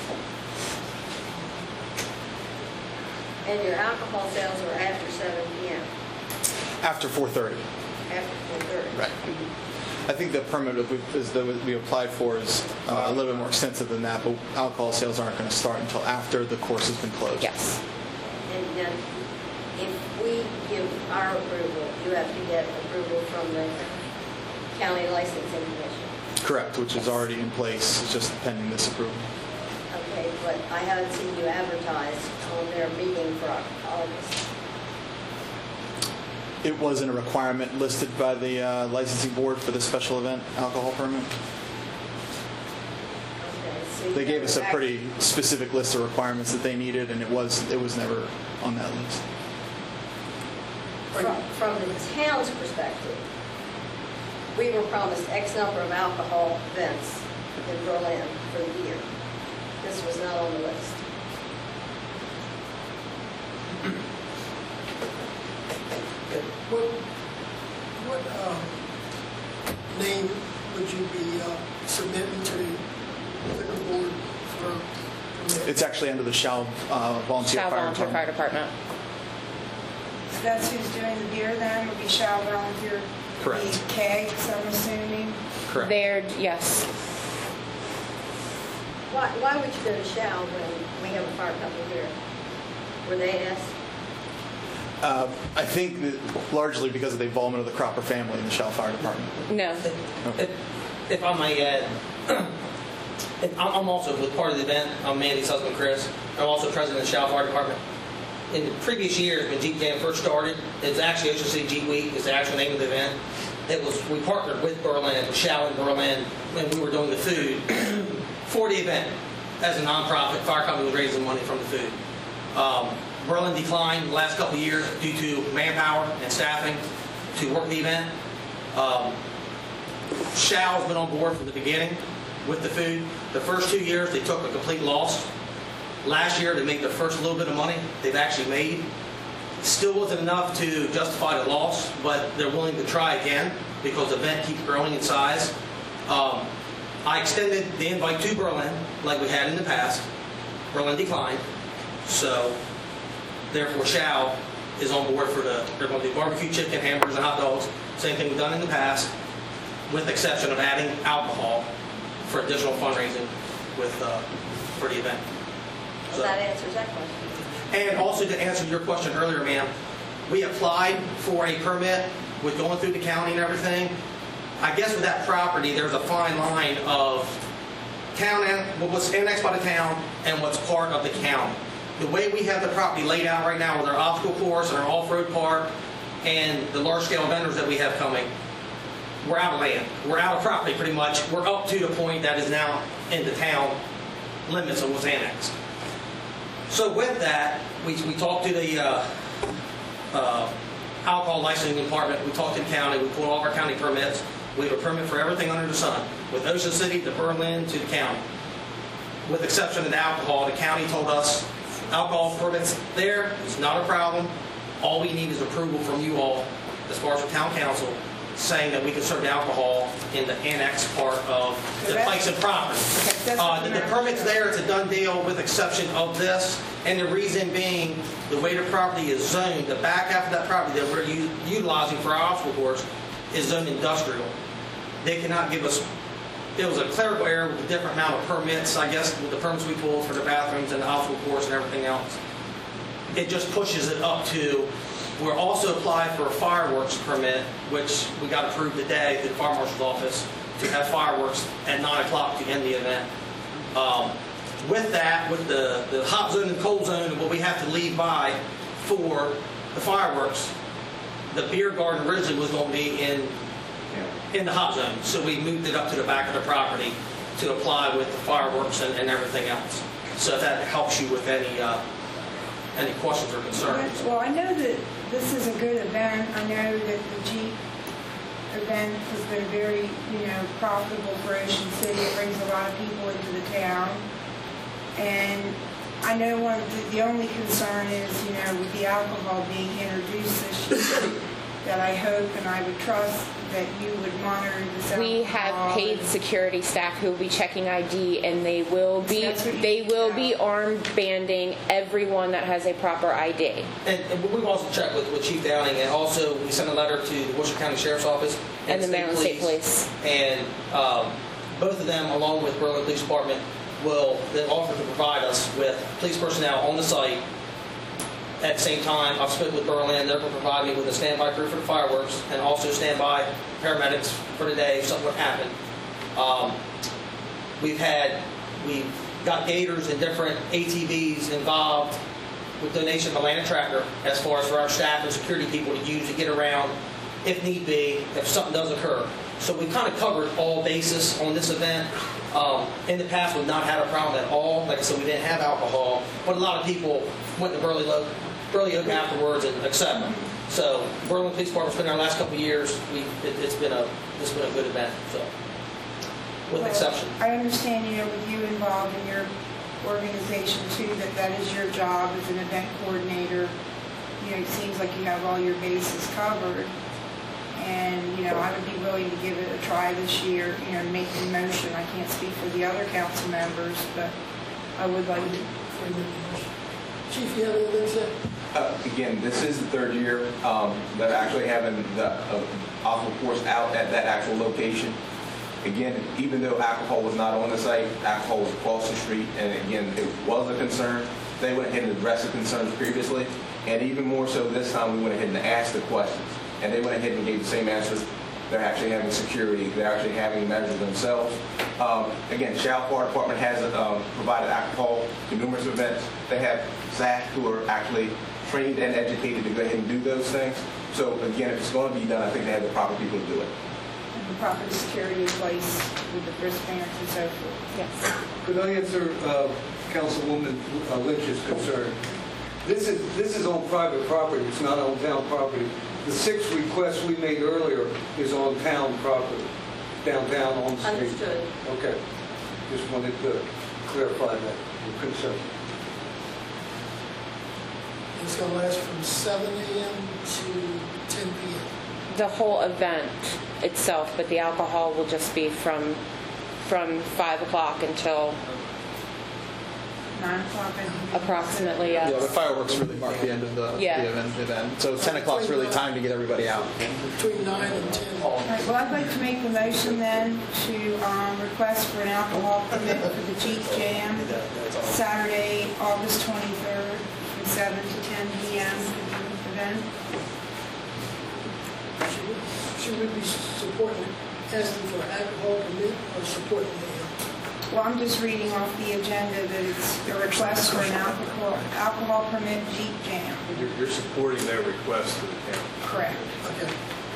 And your alcohol sales are after 7 p.m.? After 4:30. After 4:30. Right. I think the permit that we applied for is a little bit more extensive than that, but alcohol sales aren't going to start until after the course has been closed. Yes. And then if we give our approval, you have to get approval from the county licensing commission. Correct, which is already in place. It's just pending this approval. Okay, but I haven't seen you advertised on their meeting for August. It wasn't a requirement listed by the licensing board for the special event alcohol permit. Okay, so They gave us a pretty specific list of requirements that they needed, and it was never on that list. From the town's perspective, we were promised X number of alcohol events in Berlin for the year. This was not on the list. What name would you be submitting to the liquor board for? It's actually under the Shell Volunteer Shell Fire Volunteer Department. Fire Department. So that's who's doing the beer then, would be Shell Volunteer? Correct. The kegs, I'm assuming? Correct. Yes. Why would you go to Shell when we have a fire company here? Were they asked? I think that largely because of the involvement of the Cropper family in the Shell Fire Department. No. If I may add, I'm also with part of the event. I'm Mandy's husband, Chris. I'm also president of the Shell Fire Department. In the previous years, when Jeep Jam first started, it's actually Ocean City Jeep Week is the actual name of the event. We partnered with Berlin, Shell in Berlin, when we were doing the food for the event. As a nonprofit, fire company was raising money from the food. Berlin declined the last couple of years due to manpower and staffing to work the event. Shell has been on board from the beginning with the food. The first 2 years, they took a complete loss. Last year, they made their first little bit of money they've actually made. Still wasn't enough to justify the loss, but they're willing to try again because the event keeps growing in size. I extended the invite to Berlin like we had in the past. Berlin declined. So, therefore, Shell is on board for they're going to do barbecue chicken, hamburgers, and hot dogs. Same thing we've done in the past, with the exception of adding alcohol for additional fundraising for the event. Well, that answers that question. And also to answer your question earlier, ma'am, we applied for a permit with going through the county and everything. I guess with that property, there's a fine line of town and what's annexed by the town and what's part of the county. The way we have the property laid out right now with our obstacle course and our off-road park and the large-scale vendors that we have coming, we're out of land. We're out of property pretty much. We're up to the point that is now in the town limits of what's annexed. So with that, we talked to the alcohol licensing department. We talked to the county. We pulled all of our county permits. We have a permit for everything under the sun, with Ocean City to Berlin to the county. With the exception of the alcohol, the county told us alcohol permits there is not a problem. All we need is approval from you all, as far as the town council, saying that we can serve alcohol in the annex part of the place and property. The permit's there, it's a done deal with exception of this, and the reason being, the way the property is zoned, the back half of that property that we're utilizing for our obstacle course is zoned industrial. They cannot give us, it was a clerical error with a different amount of permits, I guess, with the permits we pulled for the bathrooms and the obstacle course and everything else. It just pushes it up to. We're also applied for a fireworks permit, which we got approved today through the fire marshal's office to have fireworks at 9 o'clock to end the event. with that, with the hot zone and cold zone and what we have to leave by for the fireworks, the beer garden originally was going to be in the hot zone. So we moved it up to the back of the property to apply with the fireworks and everything else. So if that helps you with any questions or concerns. Well, I know that this is a good event. I know that the Jeep event has been very, profitable for Ocean City. It brings a lot of people into the town. And I know the only concern is, with the alcohol being introduced this year, that I hope and I would trust that you would monitor this alcohol. We have paid security staff who will be checking ID, and they will be armed banding everyone that has a proper ID. And we've also checked with Chief Downing, and also we sent a letter to the Worcester County Sheriff's Office and the Maryland State Police. And both of them, along with Berlin Police Department, they've offered to provide us with police personnel on the site. At the same time, I've spoken with Berlin. They're going to provide me with a standby crew for the fireworks and also standby paramedics for the day if something would happen. We've got gators and different ATVs involved with donation of a Atlanta tractor as far as for our staff and security people to use to get around if need be, if something does occur. So we've kind of covered all bases on this event. In the past, we've not had a problem at all. Like I said, we didn't have alcohol, but a lot of people went to Burley Oak afterwards and etc. So Berlin Police Department's been there the last couple of years. It's been a good event. So with exception. I understand, with you involved in your organization too, that is your job as an event coordinator. It seems like you have all your bases covered. And, I would be willing to give it a try this year, make the motion. I can't speak for the other council members, but I would like to. Chief, you have anything to say? Again, this is the third year that actually having the obstacle course out at that actual location. Again, even though alcohol was not on the site, alcohol was across the street, and again, it was a concern. They went ahead and addressed the concerns previously, and even more so this time, we went ahead and asked the questions. And they went ahead and gave the same answers. They're actually having security. They're actually having measures themselves. Again, Shell Fire Department has provided alcohol to numerous events. They have staff who are actually trained and educated to go ahead and do those things. So again, if it's going to be done, I think they have the proper people to do it. And the proper security in place with the wristbands and so forth. Yes. Could I answer Councilwoman Lynch's concern? This is on private property. It's not on town property. The 6 requests we made earlier is on town property, downtown on the street. Understood. Okay. Just wanted to clarify that concern. It's going to last from 7 a.m. to 10 p.m. The whole event itself, but the alcohol will just be from 5 o'clock until 9 o'clock. Approximately, yes. Yeah, the fireworks really mark the end of the event. So 10 o'clock is really time to get everybody out. Between 9 and 10. All right, well, I'd like to make the motion then to request for an alcohol permit for the Jeep Jam Saturday, August 23rd, from 7 to 10 p.m. event. Should we be supporting, asking for an alcohol permit or supporting the Well, I'm just reading off the agenda that it's a request for an alcohol permit Jeep Jam. You're supporting their request to the town. Correct. Okay.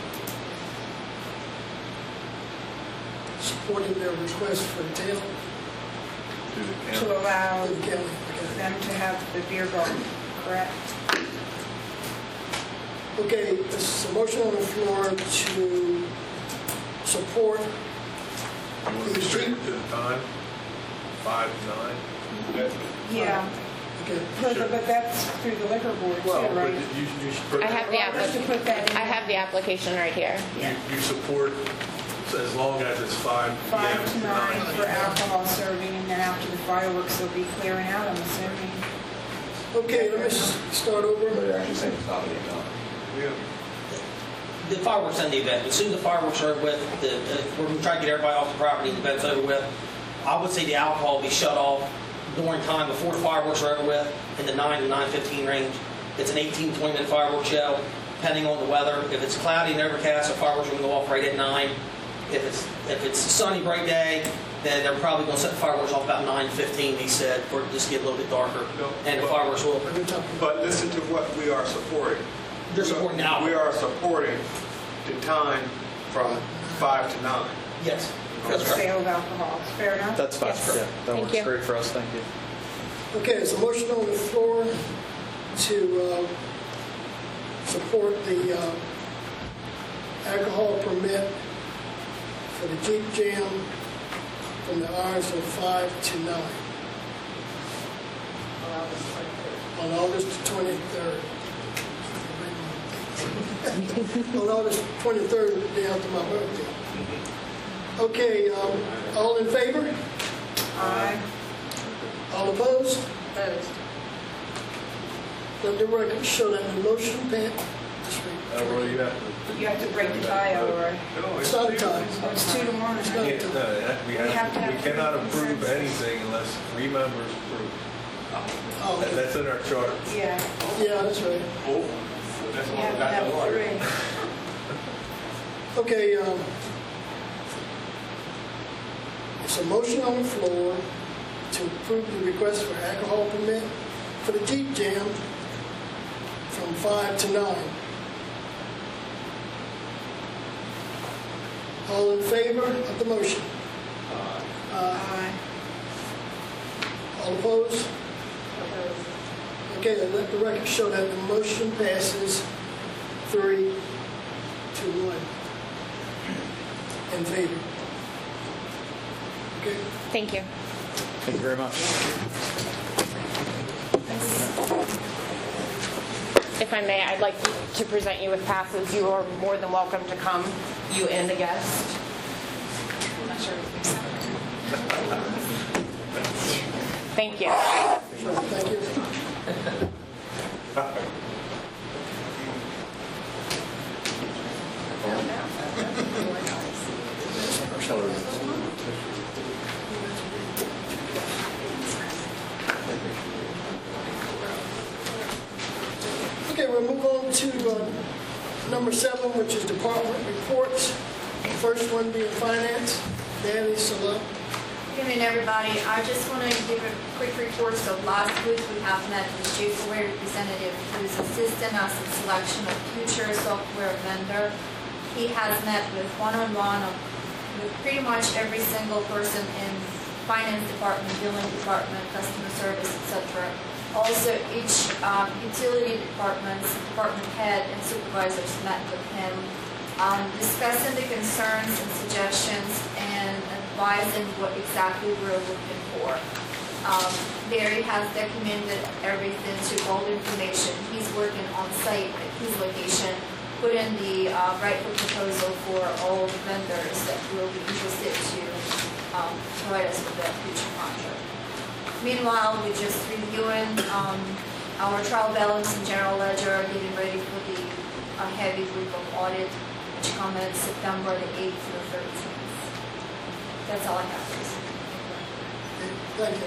Supporting their request for the town To allow to the county. them to have the beer garden, correct? Okay, this is a motion on the floor to support You want to restrict it to the time, 5 to 9? Yeah. Okay. But that's through the liquor board too, Well, right? but you should put I have I have the application right here. you support as long as it's 5 p.m. 5 to 9 for alcohol serving, and then after the fireworks, they'll be clearing out, I'm assuming. Okay, let me start over. They're actually saying stop it. Yeah. The fireworks end the event. As soon as the fireworks are over with, we're going to try to get everybody off the property and the event's over with. I would say the alcohol will be shut off during time before the fireworks are over with, in the 9 to 9:15 range. It's an 18, 20-minute fireworks show, depending on the weather. If it's cloudy and overcast, the fireworks are going to go off right at 9. If it's a sunny, bright day, then they're probably going to set the fireworks off about 9:15, he said, or just get a little bit darker. And the fireworks will. But listen to what we are supporting. They're supporting the hour. We are supporting the time from 5 to 9. Yes. For sale of alcohol. Fair enough? That's fine. Yes. Yeah, that Thank works you. great for us. Thank you. Okay, there's a motion on the floor to support the alcohol permit for the Jeep Jam from the hours of 5 to 9 on August 23rd. On August 23rd, the day after my birthday. Okay, all in favor? Aye. All opposed? Opposed. Let the record show that the motion passed. Well, you have You have to break the tie over. It's not a tie. Oh, it's 2 to 1. It's not a to. tie. We have to have cannot three approve consents. anything unless 3 members approve. Oh, okay. That's in our charter. Yeah. Yeah, that's right. That's You have to have 3. Okay, it's a motion on the floor to approve the request for alcohol permit for the Jeep Jam from 5 to 9. All in favor of the motion? Aye. All opposed? Okay, then let the record show that the motion passes 3 to 1 in favor. Okay. Thank you. Thank you very much. If I may, I'd like to present you with passes. You are more than welcome to come, you and the guest. I'm not sure. Thank you. Thank you. Okay, we'll move on to number 7, which is department reports. First one being finance. Danny Salah. Good evening, everybody. I just want to give a quick report. So last week we have met with Jewelry representative who's assisting us in selection of future software vendor. He has met with one-on-one with pretty much every single person in finance department, billing department, customer service, etc. Also, each utility department's department head and supervisors met with him, discussing the concerns and suggestions and advising what exactly we're looking for. Barry has documented everything to all the information. He's working on site at his location, put in the rightful proposal for all vendors that will be interested to provide us with the future contract. Meanwhile, we're just reviewing our trial balance and general ledger, getting ready for the heavy group of audit, which commences September the 8th to the 13th. That's all I have. Thank you.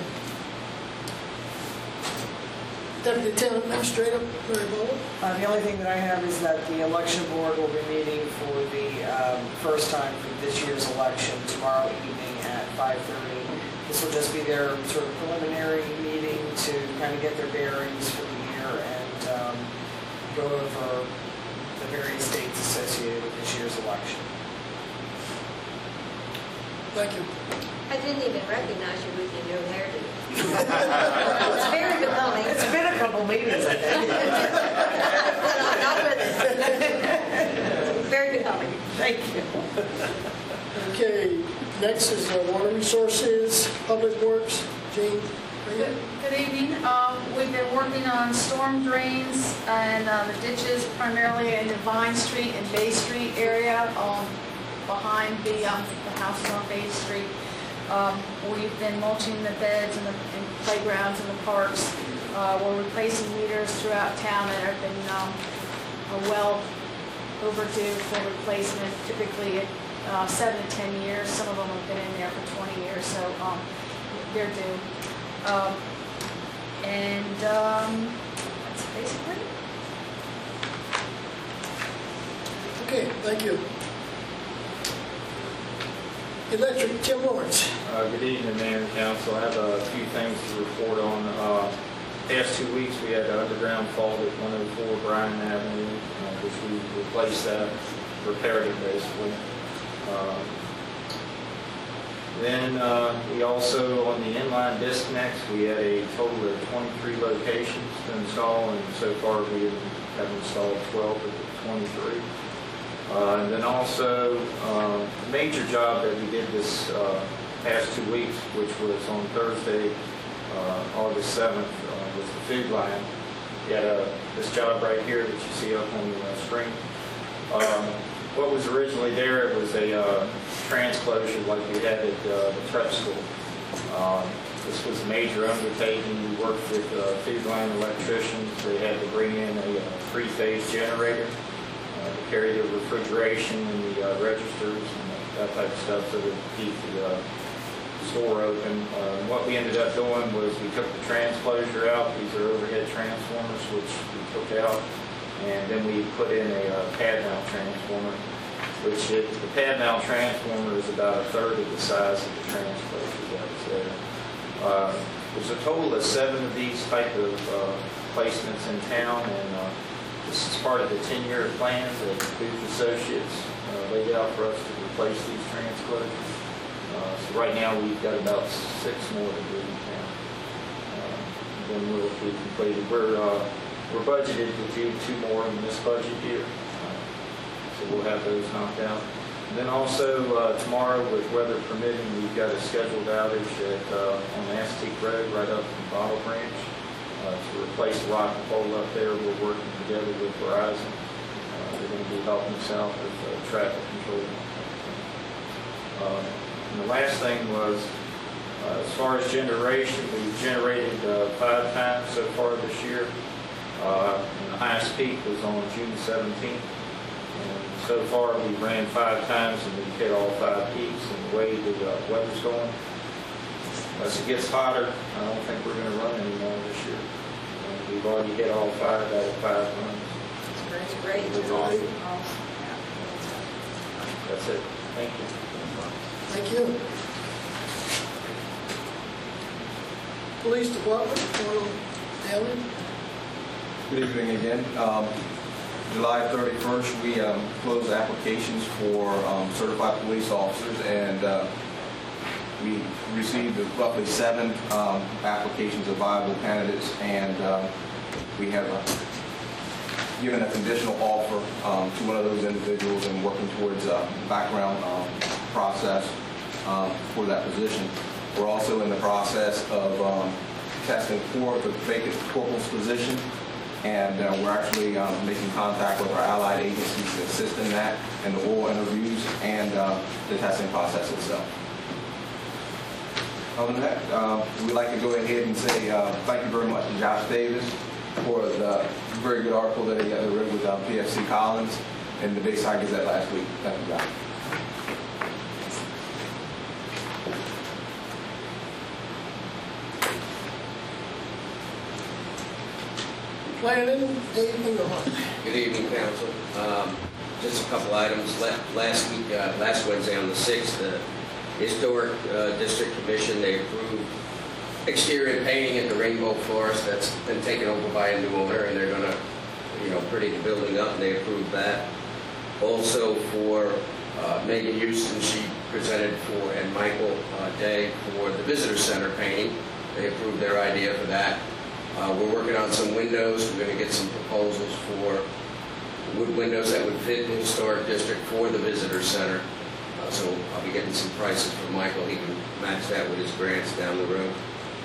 Deputy Town Administrator, Mary Bowler. The only thing that I have is that the election board will be meeting for the first time for this year's election tomorrow evening at 5:30. This will just be their sort of preliminary meeting to kind of get their bearings for the year and go over the various dates associated with this year's election. Thank you. I didn't even recognize you with your new hairdo. It's very becoming. It's been a couple meetings, I think. Not with it. Very becoming. Thank you. Okay, next is Water Resources, Public Works, Jean. Good evening. We've been working on storm drains and the ditches primarily in the Vine Street and Bay Street area behind the houses on Bay Street. We've been mulching the beds and the playgrounds and the parks. We're replacing meters throughout town that have been well overdue for replacement, typically 7 to 10 years. Some of them have been in there for 20 years, so they're due. That's basically it. Okay, thank you. Electric, Tim Lawrence. Good evening, Mayor and Council. I have a few things to report on. Past 2 weeks, we had an underground fault at 104 Bryan Avenue, which we replaced that, repaired it basically. Then we also, on the inline disconnects, we had a total of 23 locations to install, and so far we have installed 12 of the 23. And then also, a major job that we did this past 2 weeks, which was on Thursday, August 7th, was the food line. We had this job right here that you see up on the screen. What was originally there, it was a trans closure like we had at the prep school. This was a major undertaking. We worked with food line electricians. They had to bring in a three-phase generator to carry the refrigeration and the registers and that type of stuff so that keep the store open. What we ended up doing was we took the trans closure out. These are overhead transformers, which we took out. And then we put in a pad mount transformer, which the pad mount transformer is about a third of the size of the trans closure that was there. There's a total of 7 of these type of placements in town, and this is part of the 10-year plan that Booth Associates laid out for us to replace these trans closures. So right now we've got about 6 more to do in town. Then we'll be completed. We're budgeted to do 2 more in this budget year, so we'll have those knocked out. And then also tomorrow, with weather permitting, we've got a scheduled outage on Aztec Road right up in Bottle Branch to replace the rock pole up there. We're working together with Verizon. They're going to be helping us out with traffic control. And the last thing was, as far as generation, we've generated 5 times so far this year. And the highest peak was on June 17th. And so far we ran 5 times and we've hit all 5 peaks. And the way the weather's going, as it gets hotter, I don't think we're going to run anymore this year. We've already hit all 5 out of 5 runs. That's great. That's awesome. That's it. Thank you. Thank you. Police Department, Colonel Allen. Good evening again. July 31st, we closed applications for certified police officers, and we received roughly 7 applications of viable candidates, and we have given a conditional offer to one of those individuals and working towards a background process for that position. We're also in the process of testing for the vacant corporal's position, and we're actually making contact with our allied agencies to assist in that, and the oral interviews and the testing process itself. Other than that, we'd like to go ahead and say thank you very much to Josh Davis for the very good article that he got written with PFC Collins and the Bayside Gazette last week. Thank you, Josh. Planning, Dave Engelhardt. Good evening, Council. Just a couple items. Last Wednesday on the 6th, the Historic District Commission, they approved exterior painting at the Rainbow Forest. That's been taken over by a new owner, and they're going to, pretty the building up, and they approved that. Also for Megan Houston, she presented for, and Michael Day for the Visitor Center painting. They approved their idea for that. We're working on some windows. We're going to get some proposals for wood windows that would fit the Historic District for the Visitor Center. So I'll be getting some prices from Michael. He can match that with his grants down the road.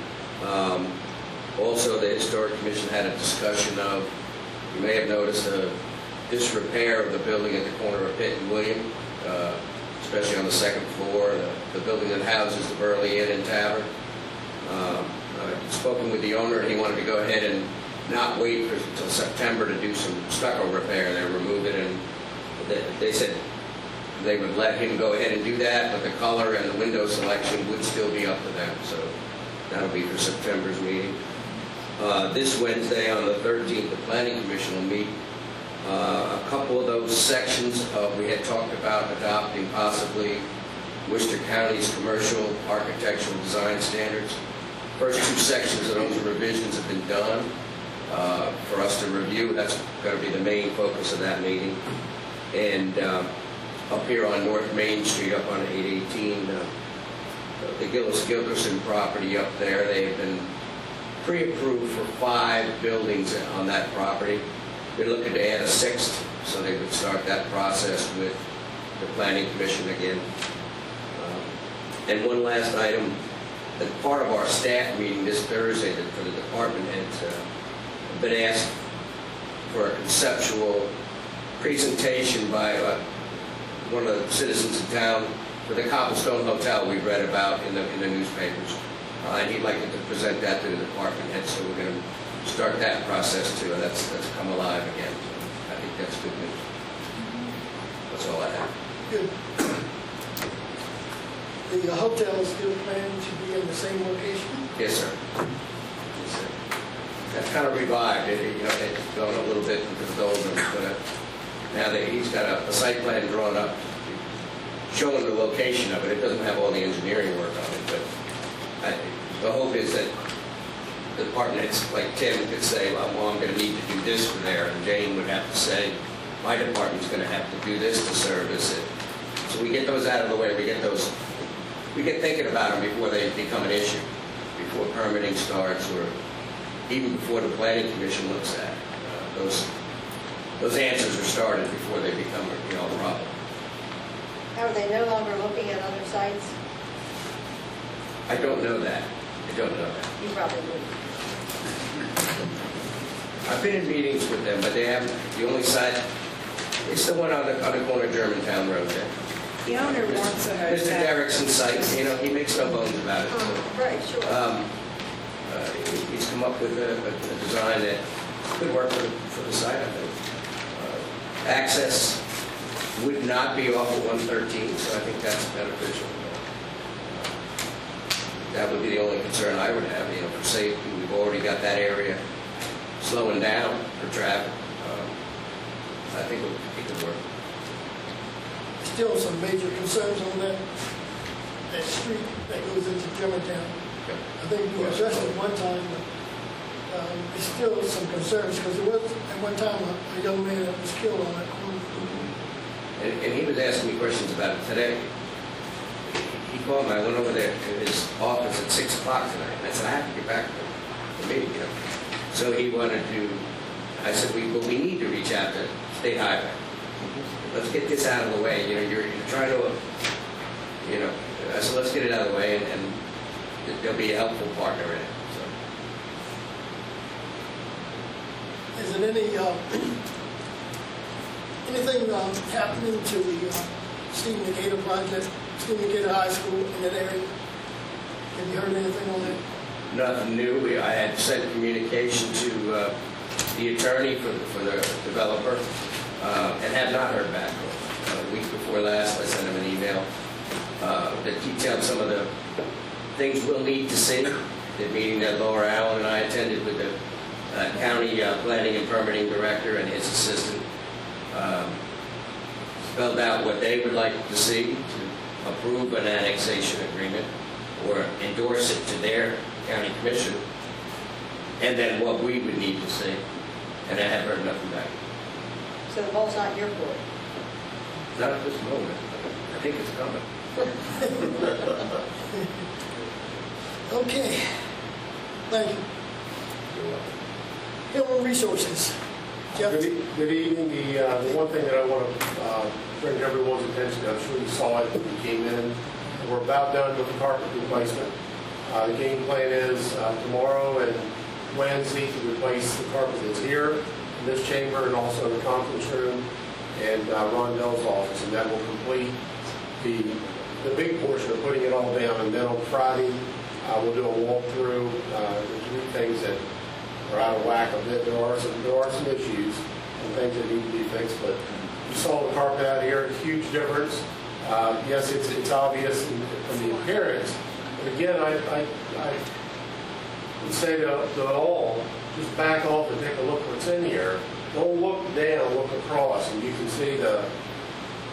Also, the Historic Commission had a discussion of, you may have noticed, a disrepair of the building at the corner of Pitt and William, especially on the 2nd floor, the building that houses the Burley Inn and Tavern. I've spoken with the owner, and he wanted to go ahead and not wait until September to do some stucco repair. They remove it, and they said they would let him go ahead and do that, but the color and the window selection would still be up to them. So that'll be for September's meeting. This Wednesday on the 13th, the Planning Commission will meet. A couple of those sections we had talked about adopting possibly Worcester County's commercial architectural design standards. First two sections of those revisions have been done for us to review. That's going to be the main focus of that meeting. And up here on North Main Street, up on 818, the Gillis-Gilkerson property up there, they have been pre-approved for 5 buildings on that property. They're looking to add a 6th, so they would start that process with the Planning Commission again. And one last item, as part of our staff meeting this Thursday for the department heads, been asked for a conceptual presentation by one of the citizens in town for the Cobblestone Hotel we read about in the newspapers. And he'd like to present that to the department head, so we're going to start that process too, and that's come alive again. I think that's good news. That's all I have. Good. The hotel is still planning to be in the same location? Yes, sir. Yes, sir. That's kind of revived. It's gone a little bit into the doldrums, but now that he's got a site plan drawn up showing the location of it. It doesn't have all the engineering work on it, but the hope is that the department heads, like Tim, could say, well, I'm going to need to do this for there, and Jane would have to say, my department's going to have to do this to service it. So we get those out of the way. We get thinking about them before they become an issue, before permitting starts, or even before the Planning Commission looks at it. Those answers are started before they become a problem. Are they no longer looking at other sites? I don't know that. You probably would. I've been in meetings with them, but they haven't. The only site, it's the one on the corner of Germantown Road there. The owner wants a hotel. Mr. Derrickson's site, he makes no bones about it. Right, sure. He's come up with a design that could work for the site, I think. Access would not be off of 113, so I think that's beneficial. That would be the only concern I would have, for safety. We've already got that area slowing down for traffic. I think it could work. Still some major concerns on that street that goes into Germantown. I think we addressed it one time, but there's still some concerns because there was at one time a young man that was killed on that corner. And he was asking me questions about it today. He called me. I went over there to his office at 6 o'clock tonight. And I said, I have to get back to the meeting. So he wanted to. I said, we need to reach out to State Highway. Let's get this out of the way. You're trying to. I said, let's get it out of the way, and there'll be a helpful partner in it. So. Is there anything happening to the Stephen Decatur project, Stephen Decatur High School in that area? Have you heard anything on that? Nothing new. I had sent communication to the attorney for the developer and have not heard back. A week before last, I sent him an email that detailed some of the things we'll need to see. The meeting that Laura Allen and I attended with the county planning and permitting director and his assistant spelled out what they would like to see to approve an annexation agreement or endorse it to their county commission, and then what we would need to see. And I have heard nothing back. So the ball's not in your court? Not at this moment. I think it's coming. Okay. Thank you. Human Resources. Jeff? Good evening. The one thing that I want to bring to everyone's attention, I'm sure you saw it when you came in, we're about done with the carpet replacement. The game plan is tomorrow and Wednesday to replace the carpet that's here in this chamber and also the conference room and Rondell's office, and that will complete the big portion of putting it all down. And then on Friday, we'll do a walkthrough. There's a few things that are out of whack a bit. There are some issues and things that need to be fixed, but you saw the carpet out here, huge difference. Yes, it's obvious from the appearance, but again, I would say to all, just back off and take a look what's in here. Don't look down, look across, and you can see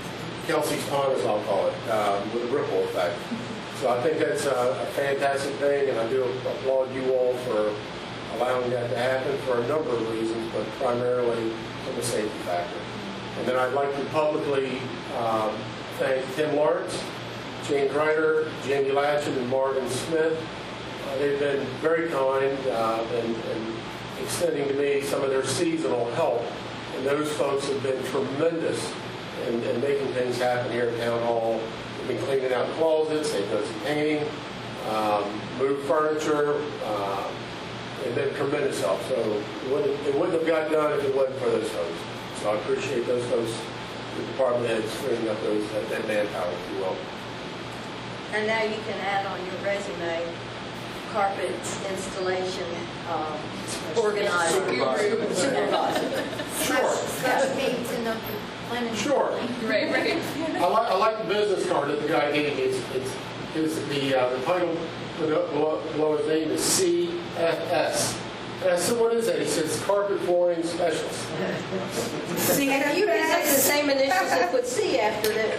Kelsey's Pond, as I'll call it, with a ripple effect. So I think that's a fantastic thing, and I do applaud you all for allowing that to happen for a number of reasons, but primarily from the safety factor. And then I'd like to publicly thank Tim Lawrence, Jane Kreiner, Jamie Latchin, and Marvin Smith. They've been very kind and extending to me some of their seasonal help. And those folks have been tremendous in making things happen here at Town Hall. They've been cleaning out closets, they've done some painting, moved furniture, and been tremendous help. So it wouldn't have got done if it wasn't for those folks. So I appreciate those folks, the department heads, freeing up that manpower, if you will. And now you can add on your resume, carpet installation organizer. Supervisor. Slash maintenance of the planning. Sure. Right. I like the business card that the guy gave me. The title below his name is CFS. And I said, what is that? He says, Carpet Flooring Specialist. See, and you can take the same initials and put C after it.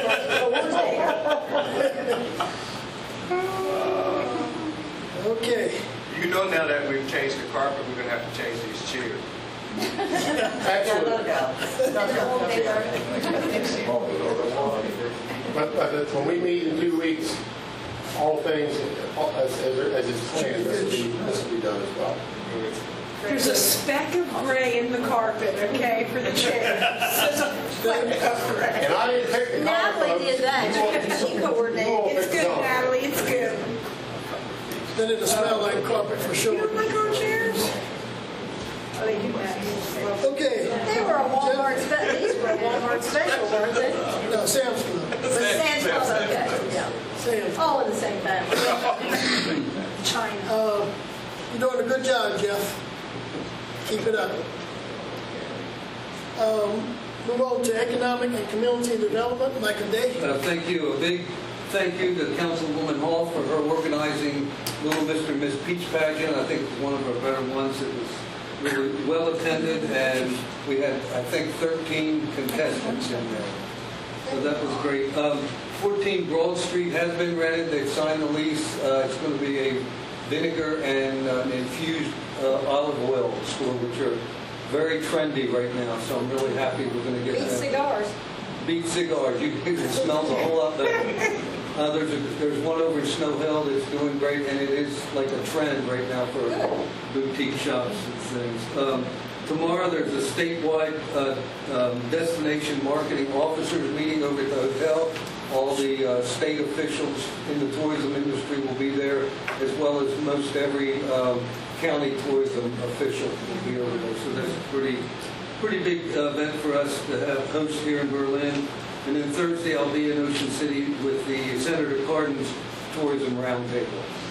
Okay. You know now that we've changed the carpet, we're going to have to change these chairs. Absolutely. But when we meet in 2 weeks, all things as it's planned, this will be done as well. There's a speck of gray in the carpet, okay, for the chair. And I didn't pick the color. Natalie did that. She coordinated. It's good, Natalie, it's good. Then it'll smell like carpet for sure. You don't like our chairs? Okay. They were a Walmart special. These were a Walmart special, weren't they? No, Sam's Club. But Sam's Club, okay. Yeah. Sam's. All in the same family. China. You're doing a good job, Jeff. Keep it up. Move on to economic and community development. Michael Day. Thank you. A big thank you to Councilwoman Hall for her organizing Little Mr. Miss Peach pageant. I think it was one of our better ones. It was really well attended, and we had, I think, 13 contestants in there. So that was great. 14 Broad Street has been rented. They've signed the lease. It's going to be a vinegar and infused olive oil store, which are very trendy right now. So I'm really happy we're going to get that. Beat cigars. Beat cigars. It smells a whole lot better. There's one over in Snow Hill that's doing great, and it is like a trend right now for boutique shops and things. Tomorrow there's a statewide destination marketing officers meeting over at the hotel. All the state officials in the tourism industry will be there, as well as most every county tourism official will be over there. So that's a pretty big event for us to have host here in Berlin. And then Thursday I'll be in Ocean City with the Senator Cardin's Tourism Roundtable.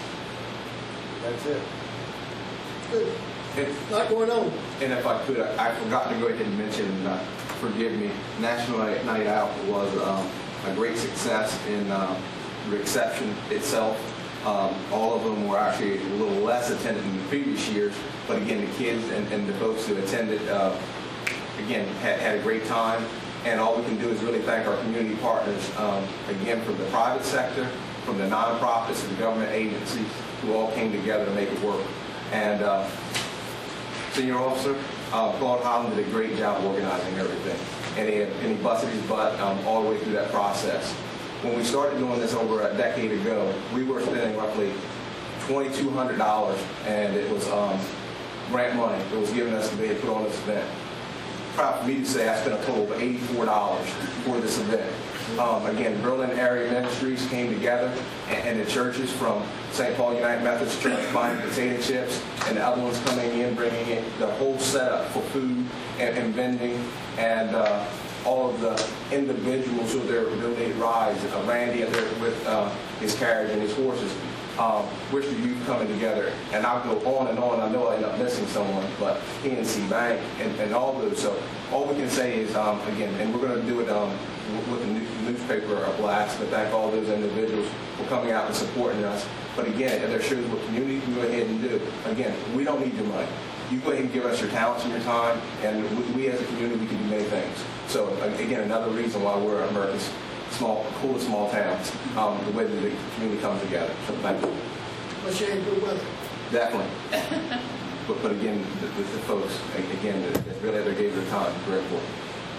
That's it. Good. Not going on. And if I could, I forgot to go ahead and mention, forgive me, National Night Out was a great success in the reception itself. All of them were actually a little less attended than the previous years, but again, the kids and the folks who attended, again, had a great time. And all we can do is really thank our community partners, again, from the private sector, from the nonprofits and the government agencies who all came together to make it work. And Senior Officer Claude Holland did a great job organizing everything. And he busted his butt all the way through that process. When we started doing this over a decade ago, we were spending roughly $2,200, and it was grant money that was given us to be able to put on this event. Proud for me to say I spent a total of $84 for this event. Again, Berlin area ministries came together, and the churches from St. Paul United Methodist Church buying potato chips, and the other ones coming in, bringing in the whole setup for food and vending, and all of the individuals who are donated rides. Randy there with his carriage and his horses. Worcester Youth coming together, and I'll go on and on. I know I end up missing someone, but PNC Bank and all those. So all we can say is, again, and we're going to do it with the newspaper a blast, to thank all those individuals for coming out and supporting us. But again, that shows what community can go ahead and do. Again, we don't need your money. you go ahead and give us your talents and your time, and we as a community, we can do many things. So again, another reason why we're America's coolest small towns, the way that the community comes together. So thank you. But you ain't good weather. Definitely. But again, the folks, again, that really ever gave their time, very important.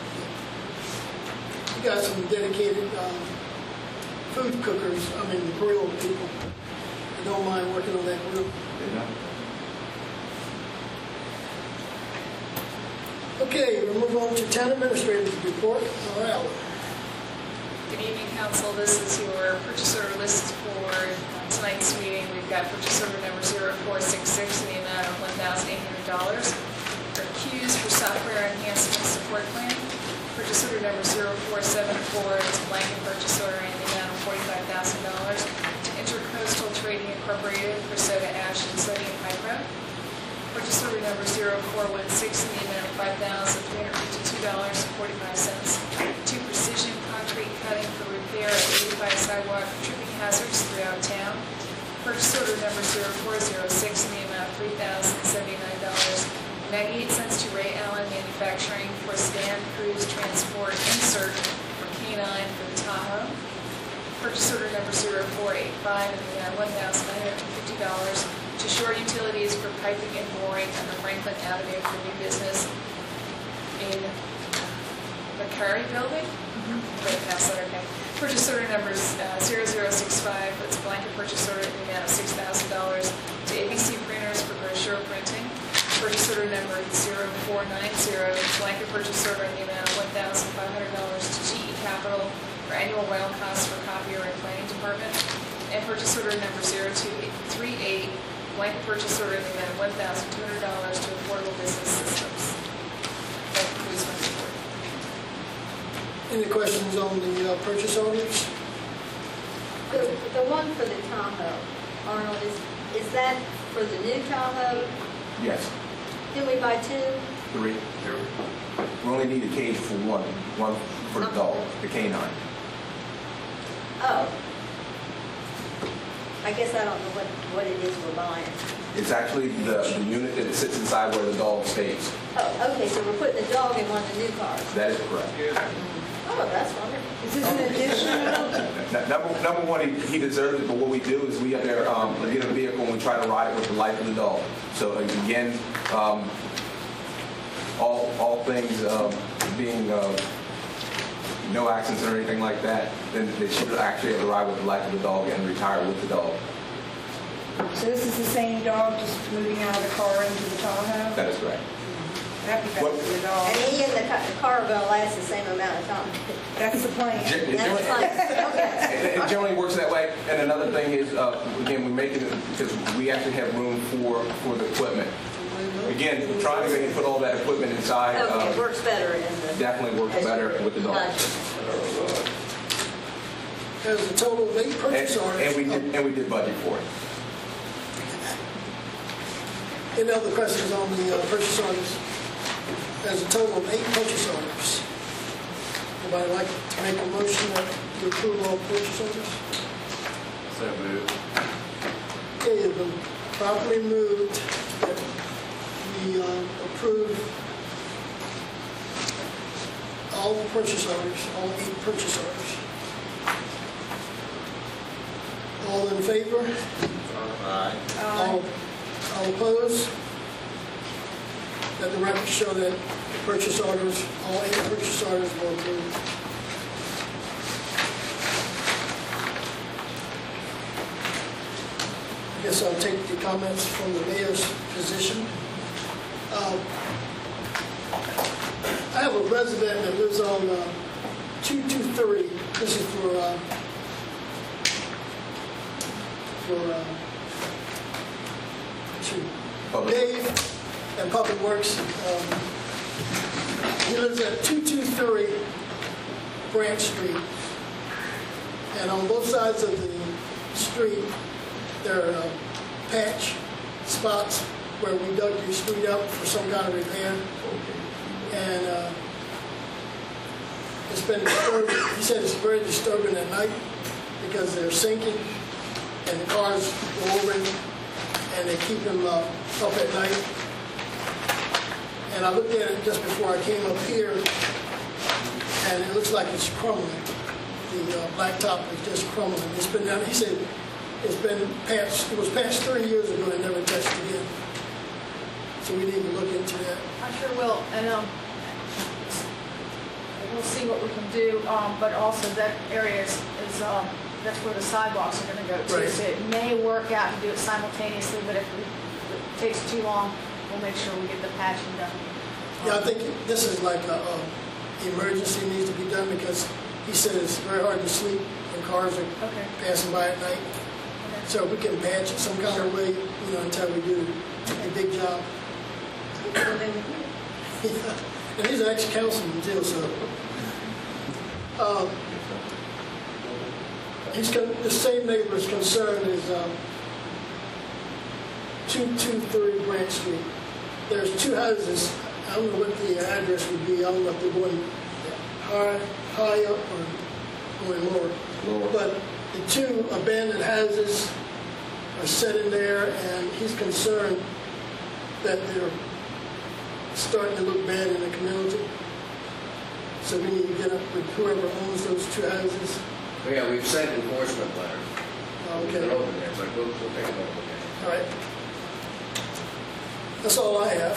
You got some dedicated food cookers, grill people that don't mind working on that grill. Yeah. Okay, we'll move on to town administrator's report. All right. Good evening, council. This is your purchase order list for tonight's meeting. We've got purchase order number 0466 in the amount of $1,800 for Q's for software enhancement support plan. Purchase order number 0474 is a blanket purchase order in the amount of $45,000 to Intercoastal Trading Incorporated for soda ash and sodium hypo. Purchase order number 0416 in the amount of $5,352.45 to Precision Concrete Cutting for repair of 85 sidewalk tripping hazards throughout town. Purchase order number 0406 in the amount of $3,079.98 to Ray Allen Manufacturing for Stan Cruise Transport Insert for K9 for the Tahoe. Purchase order number 0485 in the amount of $1,950 to Shore Utilities for piping and boring on the Franklin Avenue for new business in the Curry building. Right past that, okay. Purchase order number 0065, that's a blanket purchase order in the amount of $6,000 to ABC Printers for brochure printing. Purchase order number 0490, blanket purchase order in the amount of $1,500 to GE Capital for annual oil costs for copier and planning department. And purchase order number 0238, blanket purchase order in the amount of $1,200 to Affordable Business Systems. That concludes my report. Any questions on the purchase orders? The one for the Tahoe, Arnold, is that for the new Tahoe? Yes. Did we buy two? 3. We only need a cage for one for the dog, the canine. Oh. I guess I don't know what it is we're buying. It's actually the unit that sits inside where the dog stays. Oh, okay, so we're putting the dog in one of the new cars. That is correct. Oh, that's wonderful. Is this an additional? Number one, he deserves it, but what we do is we up there get a vehicle and we try to ride it with the life of the dog. So again, all things being no accidents or anything like that, then they should actually have to ride with the life of the dog and retire with the dog. So this is the same dog just moving out of the car into the Tahoe? That is correct. That'd be better for the dog. And he and the car are going to last the same amount of time. That's the plan. That's the plan. Okay. It generally works that way. And another thing is, again, we make it because we actually have room for the equipment. Again, we're trying to go ahead and put all that equipment inside. Okay, it works better in the... Definitely works better with the dog. There's a total of 8 purchase orders. And we did budget for it. Any other questions on the purchase orders? There's a total of 8 purchase orders. Anybody like to make a motion to approve all purchase orders? So moved. Okay, it's been properly moved that we approve all the purchase orders, all 8 purchase orders. All in favor? Aye. All opposed? Let the record show that the purchase orders, all 8 purchase orders were approved. I guess I'll take the comments from the mayor's position. I have a resident that lives on 223. This is for Dave and Public Works. He lives at 223 Branch Street. And on both sides of the street, there are patch spots where we dug the street up for some kind of repair. And it's been disturbing. He said it's very disturbing at night because they're sinking and the cars go over it and they keep him up at night. And I looked at it just before I came up here, and it looks like it's crumbling. The blacktop is just crumbling. It's been down, he said, it's been patched, it was patched 3 years ago and never touched again. So we need to look into that. I sure will, and we'll see what we can do, but also that area is that's where the sidewalks are going to go to. Right. So it may work out to do it simultaneously, but if it takes too long, we'll make sure we get the patching done. Yeah, I think this is like a emergency needs to be done because he said it's very hard to sleep when cars are passing by at night. So if we can patch it some kind of way, you know, until we do a big job. Yeah. And he's an ex-councilman too, so. The same neighbor's concern is 223 Grant Street. There's two houses. I don't know what the address would be. I don't know if they're going high up or going lower. But the two abandoned houses are sitting there, and he's concerned that they're starting to look bad in the community. So we need to get up with whoever owns those two houses. Well, yeah, we've sent enforcement letter. Okay. They're over there, but we'll take a look at it. All right. That's all I have.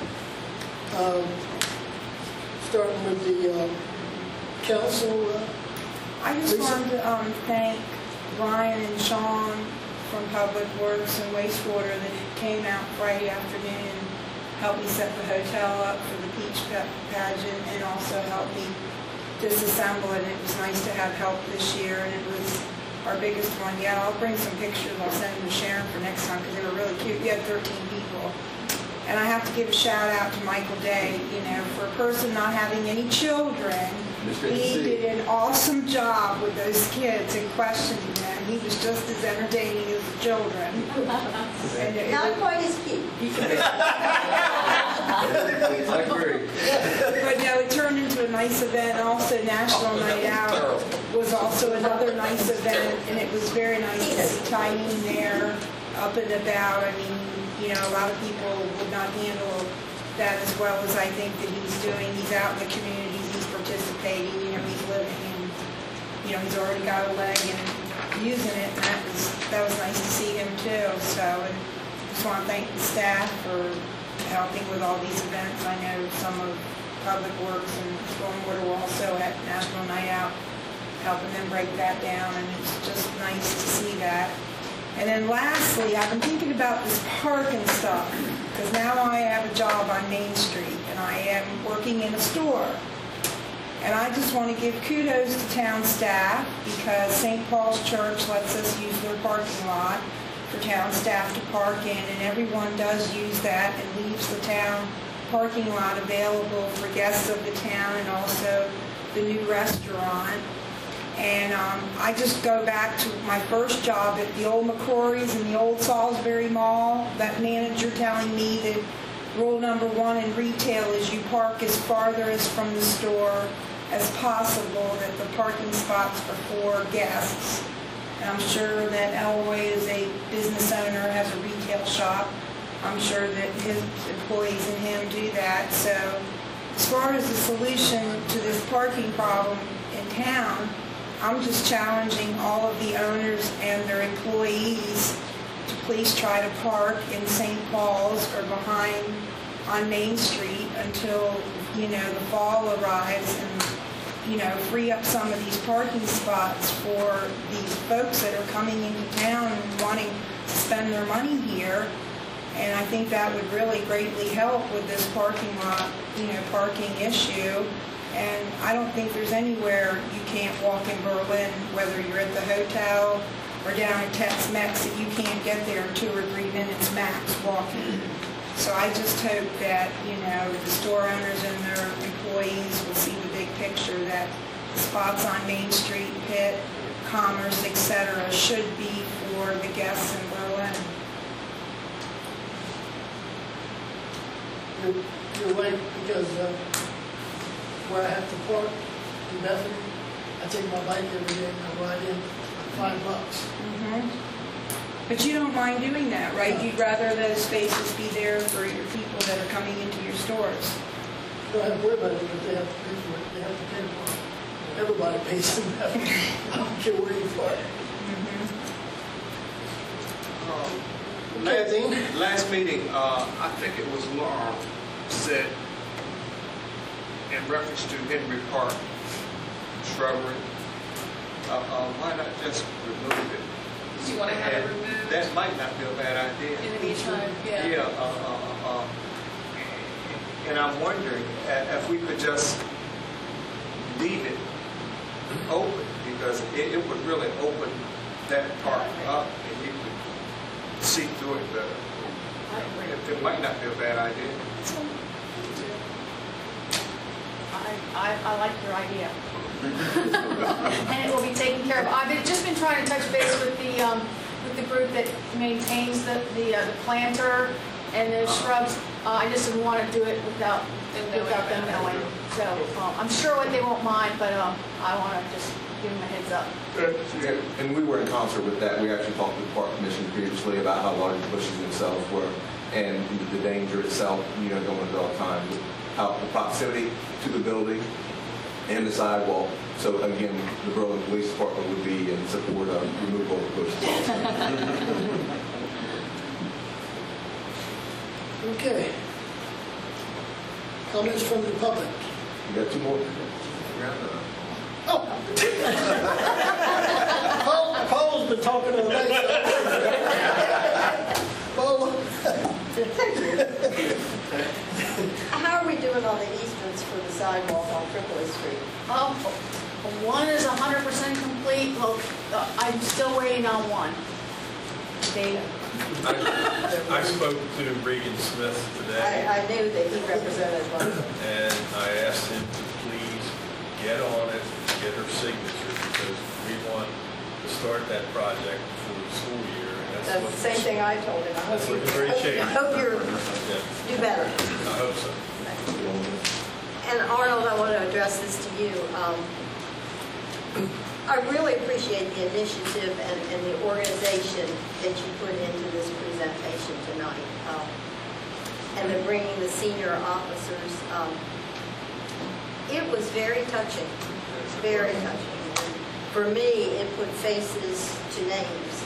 Starting with the council. I just Lisa? wanted to thank Brian and Sean from Public Works and Wastewater that came out Friday afternoon, helped me set the hotel up for the Peach Pageant, and also helped me disassemble it. It was nice to have help this year, and it was our biggest one yet. I'll bring some pictures. I'll send them to Sharon for next time because they were really cute. We had 13 people. And I have to give a shout out to Michael Day, you know, for a person not having any children. He did an awesome job with those kids and questioning them. He was just as entertaining as the children. And Not quite as cute. I agree. But no, it turned into a nice event. Also, National Night Out was also another nice event, and it was very nice to see Tyneen there, up and about. I mean, you know, a lot of people would not handle that as well as I think that he's doing. He's out in the communities, he's participating, you know, he's living, and, you know, he's already got a leg and using it, and that was nice to see him too. So, and I just want to thank the staff for helping with all these events. I know some of Public Works and Stormwater were also at National Night Out, helping them break that down, and it's just nice to see that. And then lastly, I've been thinking about this parking stuff, because now I have a job on Main Street, and I am working in a store. And I just want to give kudos to town staff, because St. Paul's Church lets us use their parking lot for town staff to park in, and everyone does use that and leaves the town parking lot available for guests of the town and also the new restaurant. And I just go back to my first job at the old McCrory's in the old Salisbury Mall, that manager telling me that rule number 1 in retail is you park as farthest from the store as possible, that the parking spots are for guests. And I'm sure that Elroy, as a business owner, has a retail shop. I'm sure that his employees and him do that. So as far as the solution to this parking problem in town, I'm just challenging all of the owners and their employees to please try to park in St. Paul's or behind on Main Street until, you know, the fall arrives, and, you know, free up some of these parking spots for these folks that are coming into town and wanting to spend their money here. And I think that would really greatly help with this parking lot, you know, parking issue. And I don't think there's anywhere you can't walk in Berlin, whether you're at the hotel or down at Tex-Mex, that you can't get there in 2 or 3 minutes max walking. So I just hope that, you know, the store owners and their employees will see the big picture, that spots on Main Street, Pitt, Commerce, etc. should be for the guests in Berlin. You're right, because where I have to park in Bethany, I take my bike every day and I ride in $5. But you don't mind doing that, right? No. You'd rather those spaces be there for your people people that are coming into your stores. Don't have to worry about it, but they have to pay for it. They have to pay for it. Everybody pays them. I don't care where you park. Last meeting, I think it was Laura said, in reference to Henry Park shrubbery, why not just remove it? Do you want to have it removed? That might not be a bad idea. In the meantime, yeah. Yeah, and I'm wondering if we could just leave it open, because it would really open that park up and you could see through it better. It might not be a bad idea. I like your idea. And it will be taken care of. I've just been trying to touch base with the group that maintains the planter and the shrubs. I just didn't want to do it without them knowing. So I'm sure they won't mind, but I want to just give them a heads up. And we were in concert with that. We actually talked to the Park Commission previously about how large the bushes themselves were and the danger itself, going at all times, how the proximity to the building and the sidewalk. So again, the Berlin Police Department would be in support of removal of the bushes. Okay. Comments from the public? You got two more? Oh! Paul's been talking to the lady. Paul? How are we doing on the easements for the sidewalk on Tripoli Street? One is 100% complete. Well, I'm still waiting on one. I spoke to Regan Smith today. I knew that he represented one. And I asked him to please get on it, get her signature, because we want to start that project for the school year. And That's the same thing I told him. That's looking very shaky. I hope you do better. I hope so. And Arnold, I want to address this to you. I really appreciate the initiative and the organization that you put into this presentation tonight, and the bringing the senior officers. It was very touching, very touching. And for me, it put faces to names.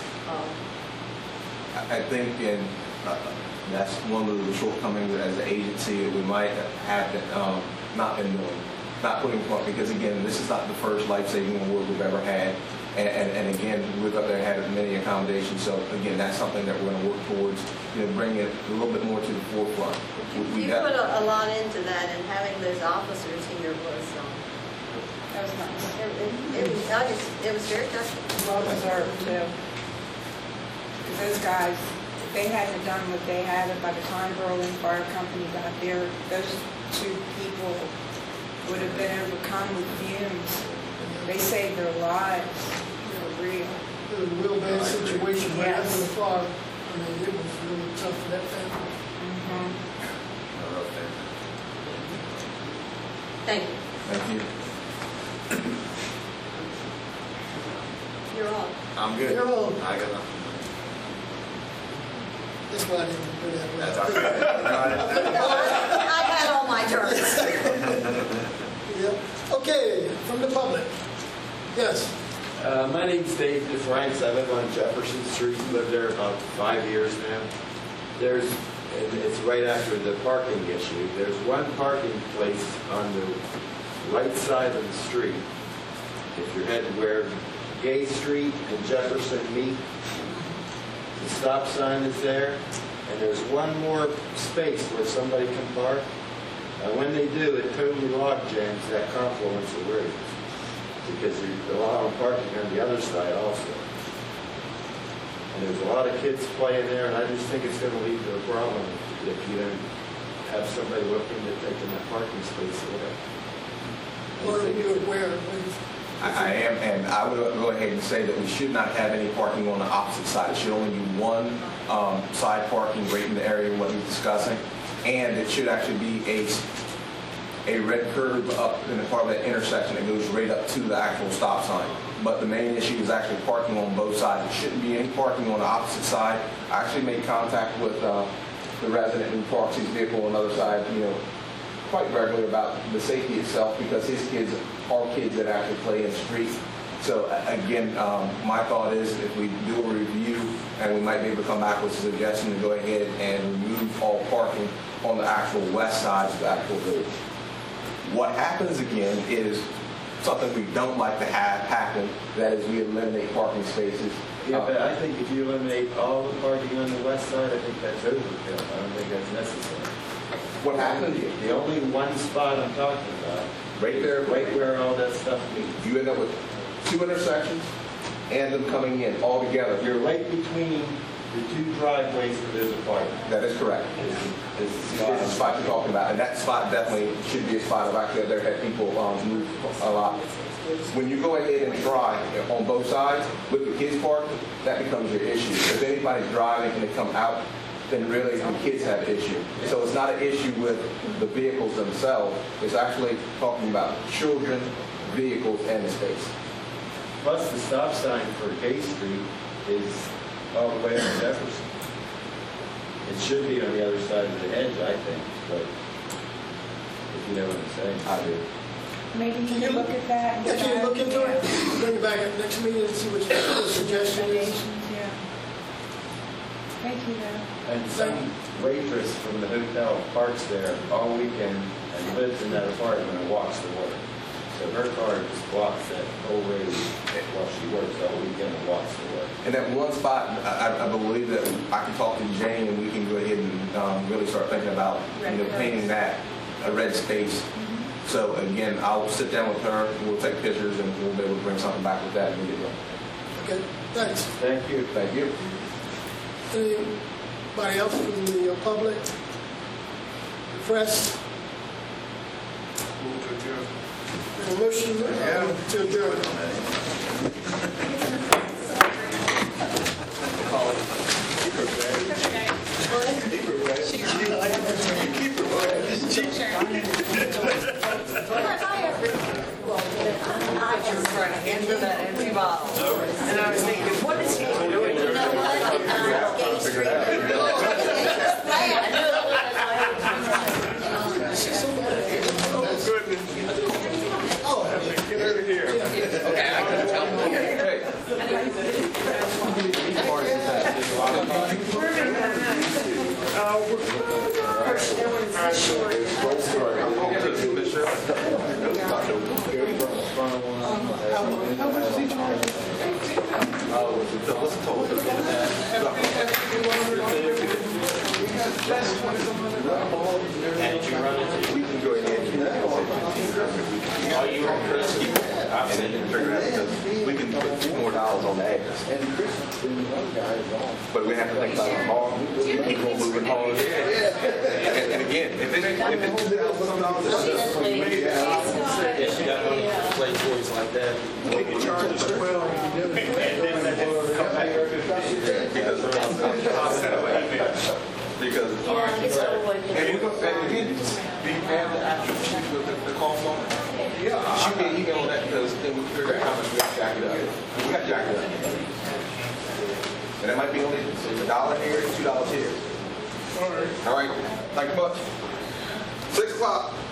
I think that's one of the shortcomings as an agency that we might have not been doing. Not putting forth, because again, this is not the first life-saving award we've ever had, and again, we've up there had many accommodations. So again, that's something that we're going to work towards, bringing it a little bit more to the forefront. You put a lot into that, and having those officers here was That was nice. it was very touching. Well deserved too. Because those guys, if they hadn't done what they had by the time Berlin Fire Company got there, those two people would have been overcome with fumes. They saved their lives. For real. It was a real bad situation right after the fire. I mean, it was really tough for that family. Thank you. Thank you. You're on. I'm good. You're on. I got nothing. That's why I didn't do that. That's all right. I had all my turns. Yeah. Okay, from the public. Yes. My name's Dave DeFranks. I live on Jefferson Street. Lived there about 5 years now. It's right after the parking issue. There's one parking place on the right side of the street. If you're headed where Gay Street and Jefferson meet, the stop sign is there, and there's one more space where somebody can park. When they do, it totally log jams that confluence of roads, because there's a lot of parking on the other side also. And there's a lot of kids playing there, and I just think it's going to lead to a problem if you don't have somebody looking at taking that parking space away. Or are you aware of I am, and I would go ahead and say that we should not have any parking on the opposite side. It should only be one side parking right in the area what we're discussing, and it should actually be a red curb up in the part of that intersection that goes right up to the actual stop sign. But the main issue is actually parking on both sides. There shouldn't be any parking on the opposite side. I actually made contact with the resident who parks his vehicle on the other side, quite regularly about the safety itself, because his kids are kids that actually play in the street. So again, my thought is if we do a review, and we might be able to come back with a suggestion to go ahead and remove all parking on the actual west side of the actual road. What happens again is something we don't like to have happen, that is we eliminate parking spaces. Yeah, but I think if you eliminate all the parking on the west side, I think that's overkill. I don't think that's necessary. What happened? The only one spot I'm talking about, right there, right where all that stuff meets. You end up with 2 intersections and them coming in all together. You're right between the 2 driveways where there's a parking. That is correct. This is the spot you're talking about, and that spot definitely should be a spot I've actually had people move a lot. When you go ahead and try on both sides with the kids parking, that becomes your issue. If anybody's driving and they come out, then really the kids have an issue. So it's not an issue with the vehicles themselves. It's actually talking about children, vehicles, and the space. Plus the stop sign for Gay Street is all the way on Jefferson. It should be on the other side of the hedge, I think, but if you know what I'm saying. I do. Maybe you can look at that. And Can you look into it? Bring it back at the next meeting and see what your suggestion is. Yeah. Thank you, though. And some waitress from the hotel parks there all weekend and lives in that apartment and walks to work. So her car just blocks that whole road while she works all weekend and walks to work. And that one spot, I believe that I can talk to Jane and we can go ahead and really start thinking about painting that a red space. So again, I'll sit down with her, we'll take pictures, and we'll be able to bring something back with that immediately. Okay, thanks. Thank you. Thank you. Anybody else from the public? Press? Move to adjourn. A motion to adjourn. I was trying to enter that empty bottle. And I was thinking, what is he doing? You know what? Gay Street. Get out of here. Okay, I can tell. Hey. How much is he charging? What's the total? And you run into, We can go ahead and all you want, Chris, keep it. and then figure it out because we can put a few more dollars on the address. But we have to think about tomorrow, people moving hard. And again, if it's $2,000, Yes, you got money to play toys like that. We can charge us 12 and you do it. Because and again, do you have the actual sheet with the cost on it? Yeah. Shoot me an email on that because then we figure out how much we have to jack it up. We got to jack it up. And it might be only $1 here, $2 here. All right. Thank you much. 6 o'clock.